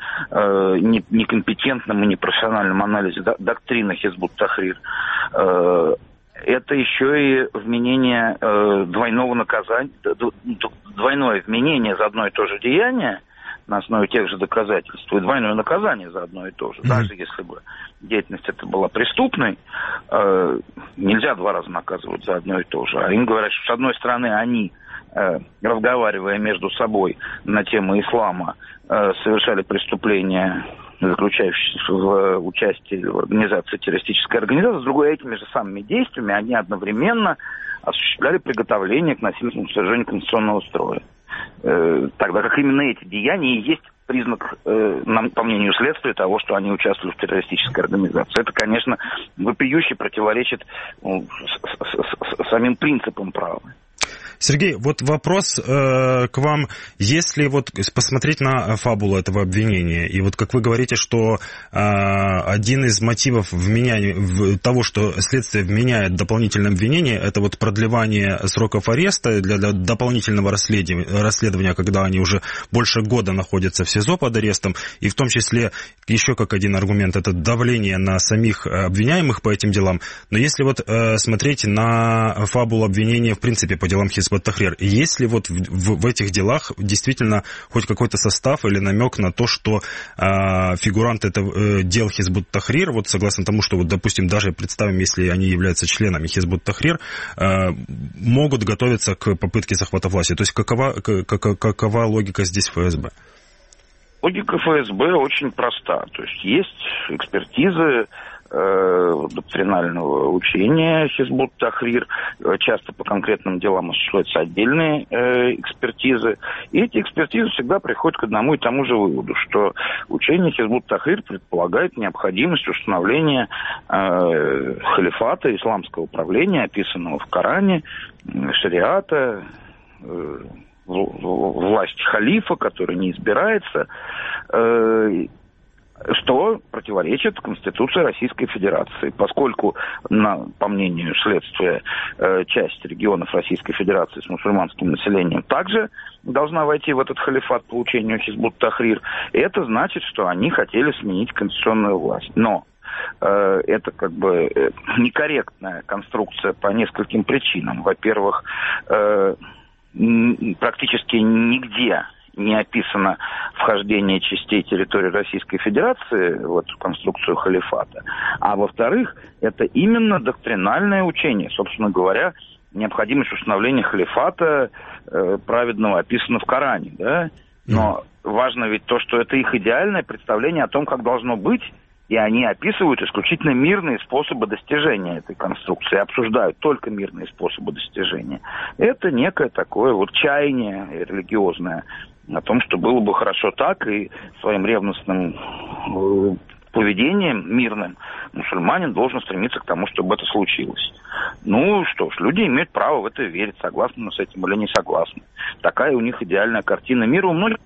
некомпетентном и непрофессиональном анализе доктрины Хизбут Тахрир, это еще и вменение двойного наказания, двойное вменение за одно и то же деяние на основе тех же доказательств, и двойное наказание за одно и то же. Даже если бы деятельность эта была преступной, нельзя 2 раза наказывать за одно и то же. А им говорят, что с одной стороны они, разговаривая между собой на тему ислама, совершали преступления, заключающиеся в участии в организации террористической организации, с другой, этими же самыми действиями они одновременно осуществляли приготовление к насильственному свержению конституционного строя. Тогда как именно эти деяния и есть признак, по мнению следствия, того, что они участвовали в террористической организации. Это, конечно, вопиюще противоречит самим принципам права. Сергей, вот вопрос к вам. Если вот посмотреть на фабулу этого обвинения, и вот как вы говорите, что один из мотивов того, что следствие вменяет дополнительное обвинение, это вот продлевание сроков ареста для дополнительного расследования, когда они уже больше года находятся в СИЗО под арестом, и в том числе еще как один аргумент, это давление на самих обвиняемых по этим делам. Но если вот смотреть на фабулу обвинения в принципе по делам Хизб ут-Тахрир, есть ли вот в этих делах действительно хоть какой-то состав или намек на то, что фигуранты этого дел Хизб ут-Тахрир, вот согласно тому, что вот, допустим, даже представим, если они являются членами Хизб ут-Тахрир, могут готовиться к попытке захвата власти? То есть какова логика здесь ФСБ? Логика ФСБ очень проста. То есть экспертизы доктринального учения Хизб ут-Тахрир, часто по конкретным делам осуществляются отдельные экспертизы, и эти экспертизы всегда приходят к одному и тому же выводу, что учение Хизб ут-Тахрир предполагает необходимость установления халифата, исламского правления, описанного в Коране, шариата, власть халифа, который не избирается, что противоречит Конституции Российской Федерации, поскольку, по мнению следствия, часть регионов Российской Федерации с мусульманским населением также должна войти в этот халифат по учению Хизб ут-Тахрир, и это значит, что они хотели сменить конституционную власть. Но это как бы некорректная конструкция по нескольким причинам. Во-первых, практически нигде не описано вхождение частей территории Российской Федерации в эту конструкцию халифата. А во-вторых, это именно доктринальное учение. Собственно говоря, необходимость установления халифата праведного описана в Коране. Да? Но важно ведь то, что это их идеальное представление о том, как должно быть, и они описывают исключительно мирные способы достижения этой конструкции, обсуждают только мирные способы достижения. Это некое такое вот чаяние религиозное о том, что было бы хорошо так, и своим ревностным поведением мирным мусульманин должен стремиться к тому, чтобы это случилось. Ну что ж, люди имеют право в это верить, согласны мы с этим или не согласны. Такая у них идеальная картина мира у многих.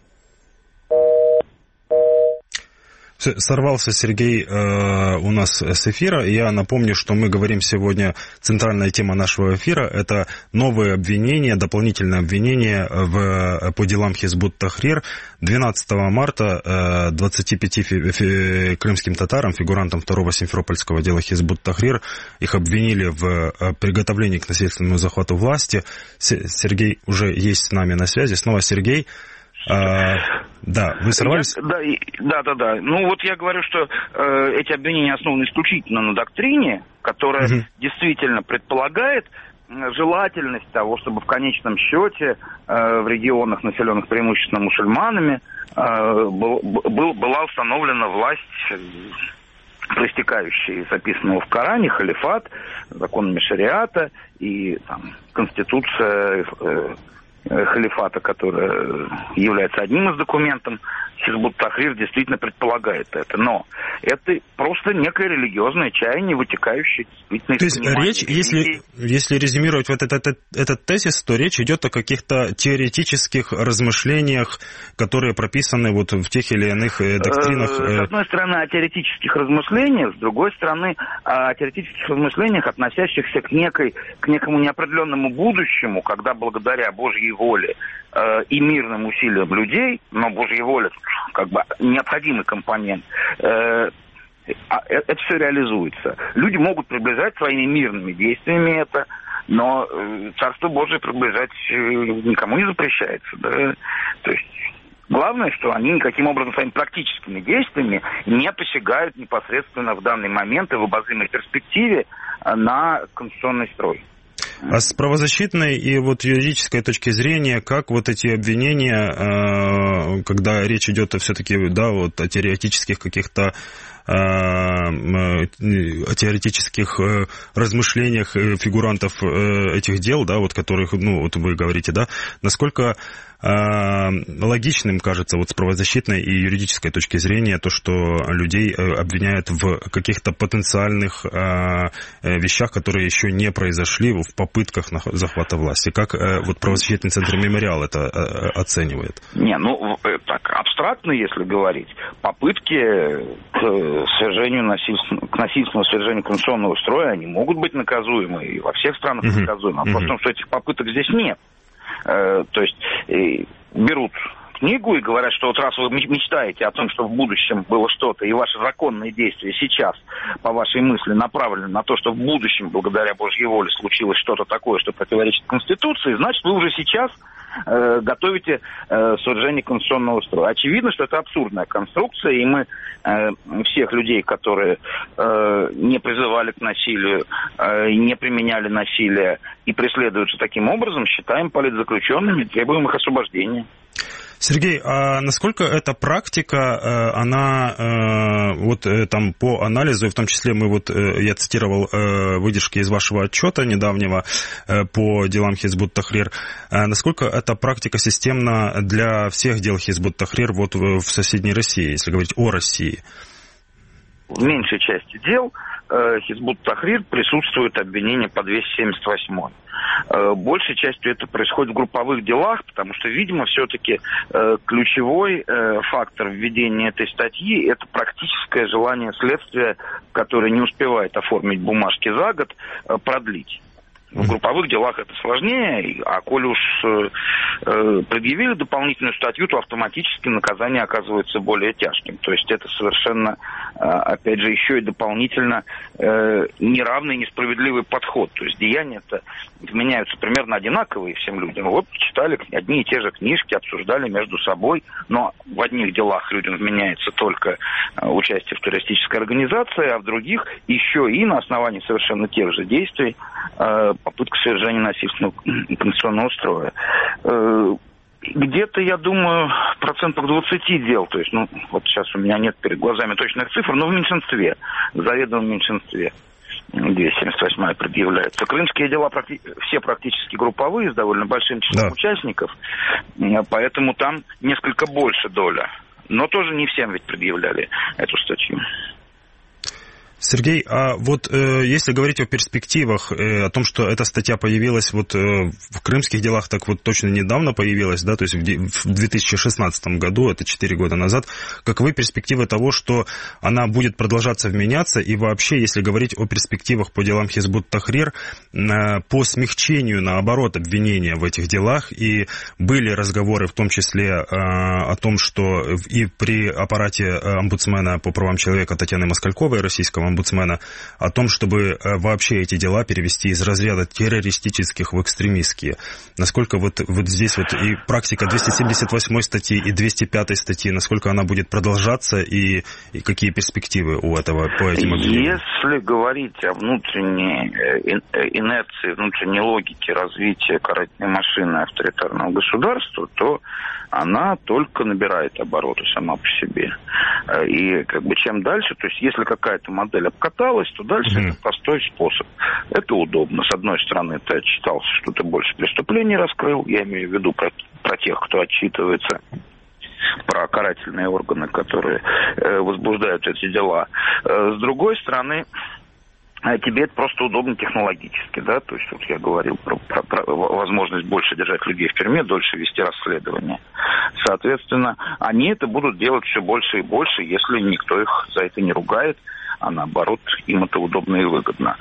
Сорвался Сергей у нас с эфира. Я напомню, что мы говорим сегодня, центральная тема нашего эфира, это новые обвинения, дополнительные обвинения по делам Хизб ут-Тахрир. 12 марта 25 крымским татарам, фигурантам второго симферопольского дела Хизб ут-Тахрир, их обвинили в приготовлении к насильственному захвату власти. Сергей уже есть с нами на связи. Снова Сергей. Да, вы сорвались? Да. Ну вот я говорю, что эти обвинения основаны исключительно на доктрине, которая действительно предполагает желательность того, чтобы в конечном счете в регионах, населенных преимущественно мусульманами, была установлена власть, проистекающая из записанного в Коране, халифат, законами шариата и конституция халифата, которая является одним из документов, Хизб ут-Тахрир действительно предполагает это. Но это просто некое религиозное чаяние, вытекающее действительно из понимания. То есть речь, если резюмировать вот этот тезис, то речь идет о каких-то теоретических размышлениях, которые прописаны вот в тех или иных доктринах. С одной стороны, о теоретических размышлениях, с другой стороны, о теоретических размышлениях, относящихся к некому неопределенному будущему, когда благодаря Божьей воле и мирным усилиям людей, но Божья воля как бы необходимый компонент, это все реализуется. Люди могут приближать своими мирными действиями это, но Царство Божие приближать никому не запрещается. Да? То есть главное, что они никаким образом своими практическими действиями не посягают непосредственно в данный момент и в обозримой перспективе на конституционный строй. А с правозащитной и вот юридической точки зрения, как вот эти обвинения, когда речь идет все-таки, да, вот о теоретических каких-то о теоретических размышлениях фигурантов этих дел, да, вот которых, ну, вот вы говорите, да, насколько логичным кажется вот с правозащитной и юридической точки зрения то, что людей обвиняют в каких-то потенциальных вещах, которые еще не произошли в попытках захвата власти. Как вот правозащитный центр «Мемориал» это оценивает? Не, ну, так, абстрактно, если говорить, попытки к насильственному свержению конституционного строя, они могут быть наказуемы, и во всех странах наказуемы. А просто в том, что этих попыток здесь нет. То есть берут книгу и говорят, что вот раз вы мечтаете о том, что в будущем было что-то, и ваши законные действия сейчас, по вашей мысли, направлены на то, что в будущем, благодаря Божьей воле, случилось что-то такое, что противоречит Конституции, значит, вы уже сейчас готовите свержение конституционного строя. Очевидно, что это абсурдная конструкция, и мы всех людей, которые не призывали к насилию, не применяли насилие и преследуются таким образом, считаем политзаключенными, требуем их освобождения. Сергей, а насколько эта практика, она вот там по анализу, и в том числе мы вот, я цитировал выдержки из вашего отчета недавнего по делам Хизбут Тахрир, насколько эта практика системна для всех дел Хизбут Тахрир вот в соседней России, если говорить о России? В меньшей части дел Хизбут Тахрир присутствует обвинение по 278-й. Большей частью это происходит в групповых делах, потому что, видимо, все-таки ключевой фактор введения этой статьи – это практическое желание следствия, которое не успевает оформить бумажки за год, продлить. В групповых делах это сложнее, а коли уж предъявили дополнительную статью, то автоматически наказание оказывается более тяжким. То есть это совершенно, опять же, еще и дополнительно неравный, несправедливый подход. То есть деяния-то вменяются примерно одинаковые всем людям. Вот читали одни и те же книжки, обсуждали между собой, но в одних делах людям вменяется только участие в террористической организации, а в других еще и на основании совершенно тех же действий попытка свержения насильственного конституционного строя. Где-то, я думаю, 20% дел, то есть, ну, вот сейчас у меня нет перед глазами точных цифр, но в меньшинстве, в заведомом меньшинстве 278-я предъявляется. Крымские дела все практически групповые, с довольно большим числом участников, поэтому там несколько больше доля. Но тоже не всем ведь предъявляли эту статью. Сергей, а вот если говорить о перспективах, о том, что эта статья появилась вот в крымских делах, так вот точно недавно появилась, да, то есть в 2016 году, это 4 года назад, каковы перспективы того, что она будет продолжаться вменяться, и вообще, если говорить о перспективах по делам Хизбут Тахрир, по смягчению, наоборот, обвинения в этих делах, и были разговоры в том числе о том, что и при аппарате омбудсмена по правам человека Татьяны Москальковой, российского омбудсмена, о том, чтобы вообще эти дела перевести из разряда террористических в экстремистские. Насколько вот здесь вот и практика 278 статьи и 205 статьи, насколько она будет продолжаться и какие перспективы у этого по этим обвинениям? Если говорить о внутренней инерции, внутренней логике развития карательной машины авторитарного государства, то она только набирает обороты сама по себе. И как бы чем дальше, то есть если какая-то модель обкаталась, то дальше это простой способ. Это удобно. С одной стороны, ты отчитался, что ты больше преступлений раскрыл, я имею в виду про тех, кто отчитывается, про карательные органы, которые возбуждают эти дела. С другой стороны, тебе это просто удобно технологически, да, то есть вот я говорил про возможность больше держать людей в тюрьме, дольше вести расследование. Соответственно, они это будут делать все больше и больше, если никто их за это не ругает, а наоборот, им это удобно и выгодно.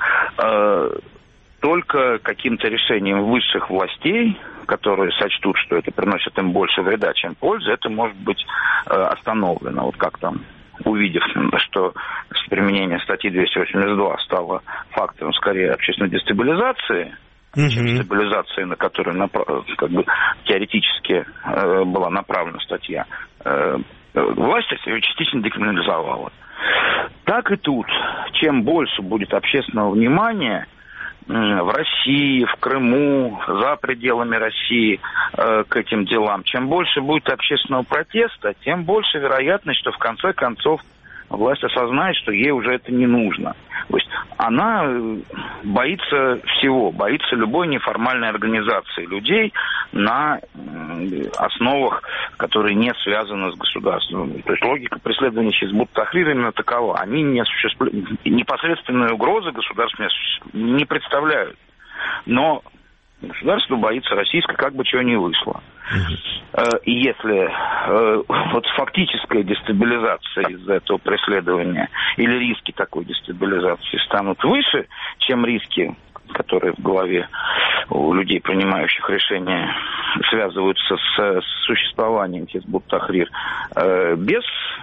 Только каким-то решением высших властей, которые сочтут, что это приносит им больше вреда, чем пользы, это может быть остановлено. Вот как там, увидев, что, например, применение статьи 282 стало фактором скорее общественной дестабилизации, чем дестабилизации, на которую как бы теоретически была направлена статья, власть ее частично декриминализовала. Так и тут. Чем больше будет общественного внимания в России, в Крыму, за пределами России к этим делам, чем больше будет общественного протеста, тем больше вероятность, что в конце концов власть осознает, что ей уже это не нужно. То есть она боится всего, боится любой неформальной организации людей на основах, которые не связаны с государством. То есть логика преследования Хизбут Тахрир именно такова. Они непосредственной угрозы государству не представляют. Но государство боится российское, как бы чего ни вышло. И если вот фактическая дестабилизация из-за этого преследования или риски такой дестабилизации станут выше, чем риски, которые в голове у людей, принимающих решения, связываются с существованием Хизбут Тахрир без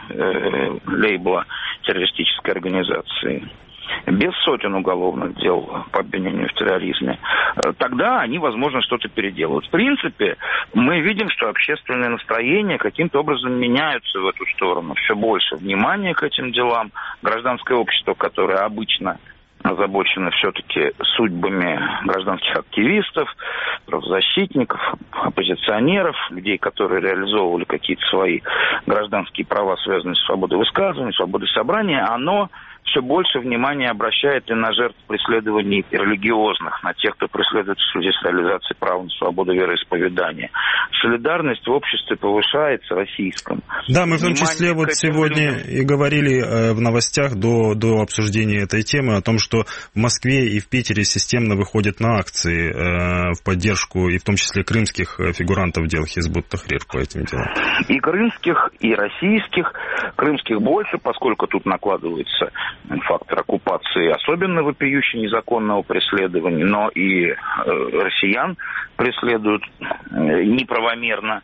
лейбла террористической организации, без сотен уголовных дел по обвинению в терроризме, тогда они, возможно, что-то переделают. В принципе, мы видим, что общественные настроения каким-то образом меняются в эту сторону. Все больше внимания к этим делам. Гражданское общество, которое обычно озабочено все-таки судьбами гражданских активистов, правозащитников, оппозиционеров, людей, которые реализовывали какие-то свои гражданские права, связанные с свободой высказывания, свободой собрания, оно все больше внимания обращает и на жертв преследований религиозных, на тех, кто преследуется в связи с реализацией права на свободу вероисповедания. Солидарность в обществе повышается российском. Да, мы в том числе вот сегодня и говорили в новостях до обсуждения этой темы о том, что в Москве и в Питере системно выходят на акции в поддержку, и в том числе крымских фигурантов дел Хизбут Тахрир по этим делам. И крымских, и российских. Крымских больше, поскольку тут накладывается фактор оккупации, особенно вопиющий незаконного преследования, но и россиян преследуют неправомерно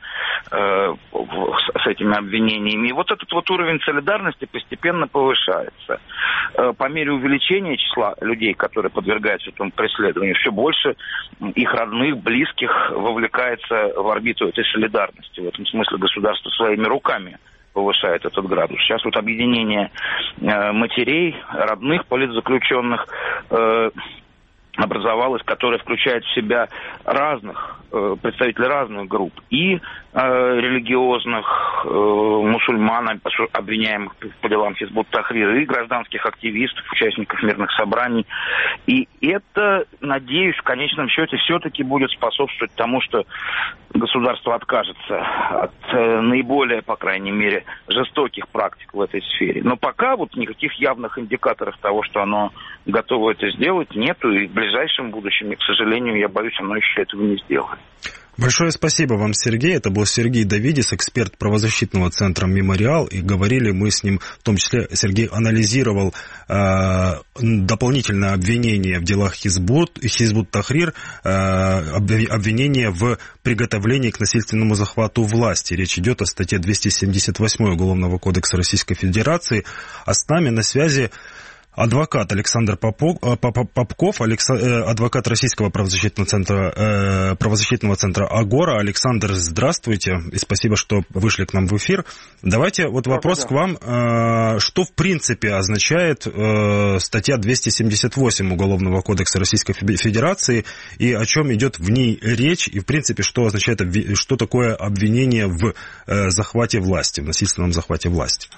с этими обвинениями. И вот этот вот уровень солидарности постепенно повышается. По мере увеличения числа людей, которые подвергаются этому преследованию, все больше их родных, близких вовлекается в орбиту этой солидарности. В этом смысле государство своими руками повышает этот градус. Сейчас вот объединение матерей, родных политзаключенных образовалось, которое включает в себя разных, представителей разных групп, и религиозных, мусульман, обвиняемых по делам Хизбут Тахрир, и гражданских активистов, участников мирных собраний. И это, надеюсь, в конечном счете все-таки будет способствовать тому, что государство откажется от наиболее, по крайней мере, жестоких практик в этой сфере. Но пока вот никаких явных индикаторов того, что оно готово это сделать, нету, и в ближайшем будущем, к сожалению, я боюсь, оно еще этого не сделает. Большое спасибо вам, Сергей. Это был Сергей Давидис, эксперт правозащитного центра «Мемориал». И говорили мы с ним, в том числе Сергей анализировал дополнительное обвинение в делах Хизбут Тахрир, обвинение в приготовлении к насильственному захвату власти. Речь идет о статье 278 Уголовного кодекса Российской Федерации. А с нами на связи адвокат Александр Попков, адвокат Российского правозащитного центра «Агора». Александр, здравствуйте, и спасибо, что вышли к нам в эфир. Давайте вот вопрос к вам. Что в принципе означает статья 278 Уголовного кодекса Российской Федерации, и о чем идет в ней речь, и в принципе, что означает, что такое обвинение в захвате власти, в насильственном захвате власти?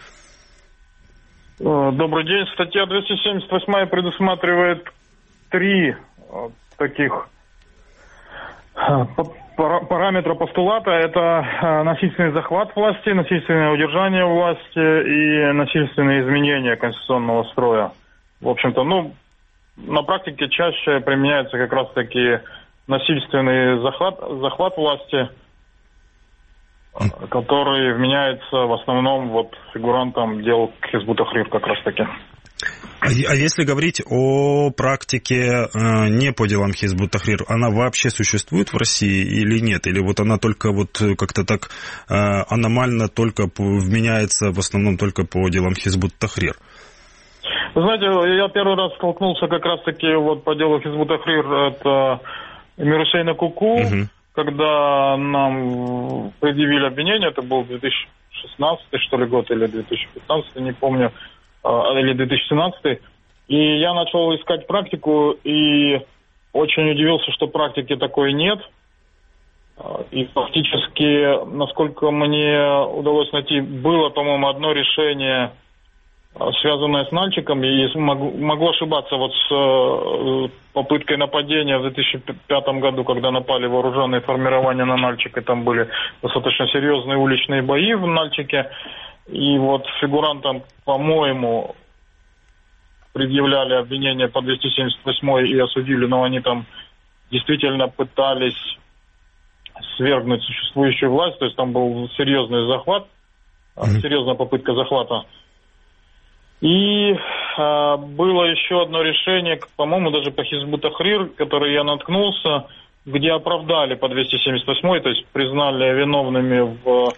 Добрый день. Статья 278 предусматривает три таких параметра постулата. Это насильственный захват власти, насильственное удержание власти и насильственные изменения конституционного строя. В общем-то, на практике чаще применяется как раз-таки насильственный захват власти, который вменяется в основном фигурантам дел Хизбут Тахрир как раз-таки. А если говорить о практике не по делам Хизбут Тахрир, она вообще существует в России или нет? Или вот она только как-то так аномально только вменяется в основном только по делам Хизбут Тахрир? Вы знаете, я первый раз столкнулся как раз-таки вот по делу Хизбут Тахрир, это Эмир Хусейна Куку, когда нам предъявили обвинение, это был 2016 что ли год, или 2015, не помню, или 2017. И я начал искать практику, и очень удивился, что практики такой нет. И фактически, насколько мне удалось найти, было, по-моему, одно решение, связанное с Нальчиком, и могу ошибаться вот с попыткой нападения в 2005 году, когда напали вооруженные формирования на Нальчик, и там были достаточно серьезные уличные бои в Нальчике. И вот фигурантам, по-моему, предъявляли обвинения по 278 и осудили, но они там действительно пытались свергнуть существующую власть, то есть там был серьезный захват, серьезная попытка захвата. И было еще одно решение, по-моему, даже по Хизбут Тахрир, которое я наткнулся, где оправдали по 278, то есть признали виновными в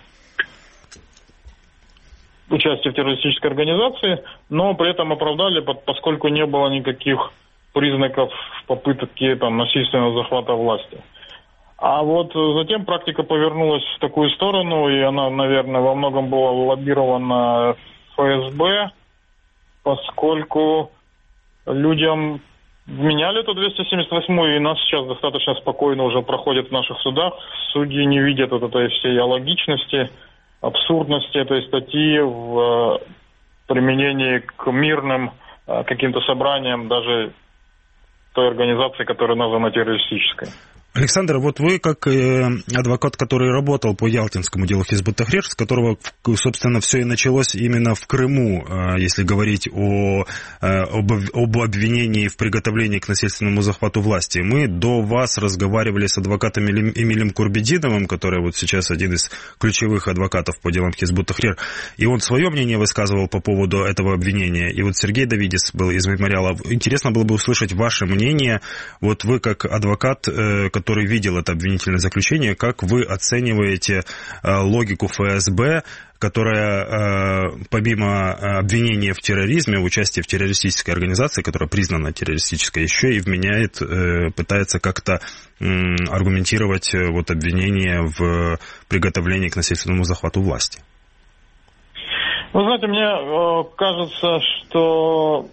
участии в террористической организации, но при этом оправдали, поскольку не было никаких признаков попытки там насильственного захвата власти. А вот затем практика повернулась в такую сторону, и она, наверное, во многом была лоббирована ФСБ, поскольку людям вменяли эту 278-ю, и нас сейчас достаточно спокойно уже проходит в наших судах. Судьи не видят вот этой всей алогичности, абсурдности этой статьи в применении к мирным каким-то собраниям даже той организации, которая названа террористической. Александр, вот вы как адвокат, который работал по Ялтинскому делу Хизбут Тахрир, с которого, собственно, все и началось именно в Крыму, если говорить об обвинении в приготовлении к насильственному захвату власти. Мы до вас разговаривали с адвокатом Эмилем Курбединовым, который вот сейчас один из ключевых адвокатов по делам Хизбут Тахрир, и он свое мнение высказывал по поводу этого обвинения. И вот Сергей Давидис был из «Мемориала». Интересно было бы услышать ваше мнение. Вот вы как адвокат, который видел это обвинительное заключение, как вы оцениваете логику ФСБ, которая помимо обвинения в терроризме, в участии в террористической организации, которая признана террористической, еще и вменяет, пытается как-то аргументировать вот обвинение в приготовлении к насильственному захвату власти? Вы знаете, мне кажется, что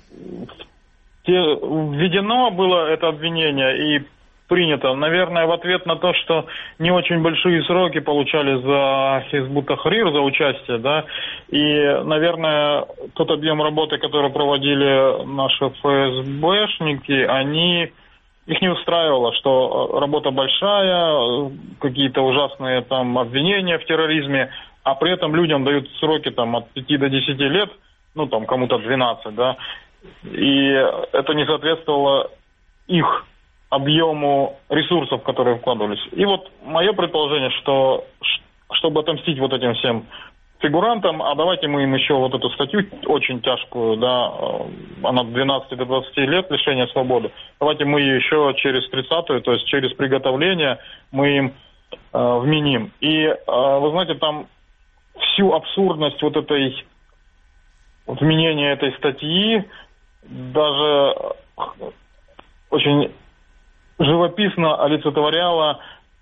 введено было это обвинение и принято, наверное, в ответ на то, что не очень большие сроки получали за Хизбут Тахрир, за участие, да, и, наверное, тот объем работы, который проводили наши ФСБшники, их не устраивало, что работа большая, какие-то ужасные там обвинения в терроризме, а при этом людям дают сроки там от 5 до 10 лет, ну там кому-то 12, да, и это не соответствовало их объему ресурсов, которые вкладывались. И вот мое предположение, что чтобы отомстить вот этим всем фигурантам, а давайте мы им еще вот эту статью очень тяжкую, да, она от 12 до 20 лет лишения свободы, давайте мы ее еще через 30-ю, то есть через приготовление мы им вменим. И вы знаете, там всю абсурдность вот этой вменения этой статьи даже очень живописно олицетворяла,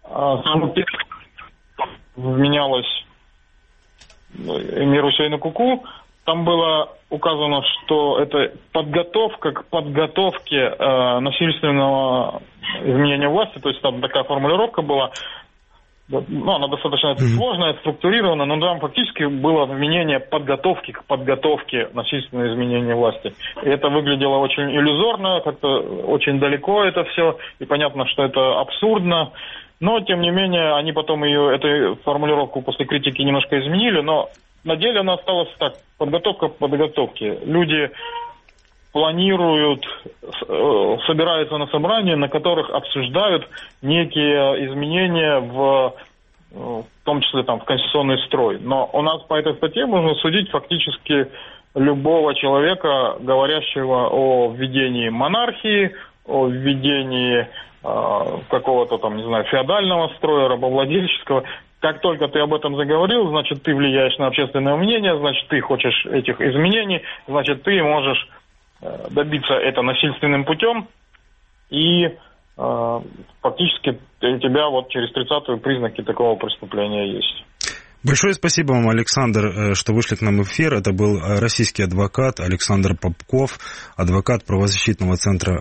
вменялось Эмиру Хусейну Куку. Там было указано, что это подготовка к подготовке насильственного изменения власти, то есть там такая формулировка была. Ну, она достаточно сложная, структурирована, но там фактически было вменение подготовки к подготовке насильственного изменения власти. И это выглядело очень иллюзорно, как-то очень далеко это все, и понятно, что это абсурдно. Но, тем не менее, они потом эту формулировку после критики немножко изменили, но на деле она осталась так, подготовка к подготовке. Люди планируют, собираются на собрания, на которых обсуждают некие изменения в том числе там в конституционный строй. Но у нас по этой статье можно судить фактически любого человека, говорящего о введении монархии, о введении какого-то там, не знаю, феодального строя, рабовладельческого. Как только ты об этом заговорил, значит, ты влияешь на общественное мнение, значит, ты хочешь этих изменений, значит, ты можешь добиться это насильственным путем, и фактически у тебя вот через 30-ю признаки такого преступления есть. Большое спасибо вам, Александр, что вышли к нам в эфир. Это был российский адвокат Александр Попков, адвокат правозащитного центра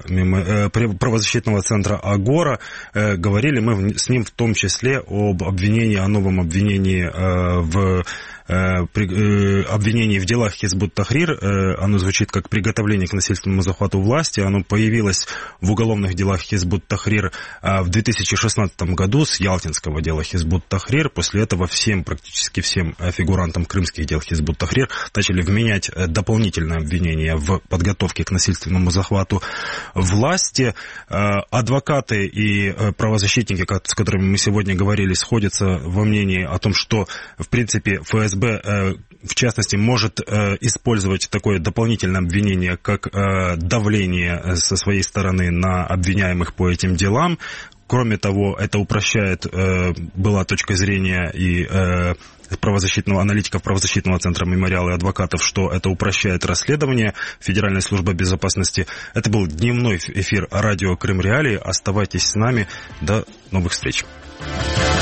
«Агора». Говорили мы с ним в том числе об обвинении, о новом обвинении обвинении в делах Хизбут Тахрир. Оно звучит как приготовление к насильственному захвату власти. Оно появилось в уголовных делах Хизбут Тахрир в 2016 году с ялтинского дела Хизбут Тахрир. После этого практически всем фигурантам крымских дел Хизбут Тахрир начали вменять дополнительное обвинение в подготовке к насильственному захвату власти. Адвокаты и правозащитники, с которыми мы сегодня говорили, сходятся во мнении о том, что, в принципе, ФСБ, в частности, может использовать такое дополнительное обвинение, как давление со своей стороны на обвиняемых по этим делам. Кроме того, это упрощает, была точка зрения и правозащитного аналитиков правозащитного центра «Мемориал» и адвокатов, что это упрощает расследование Федеральной службы безопасности. Это был дневной эфир радио «Крым Реалии». Оставайтесь с нами. До новых встреч.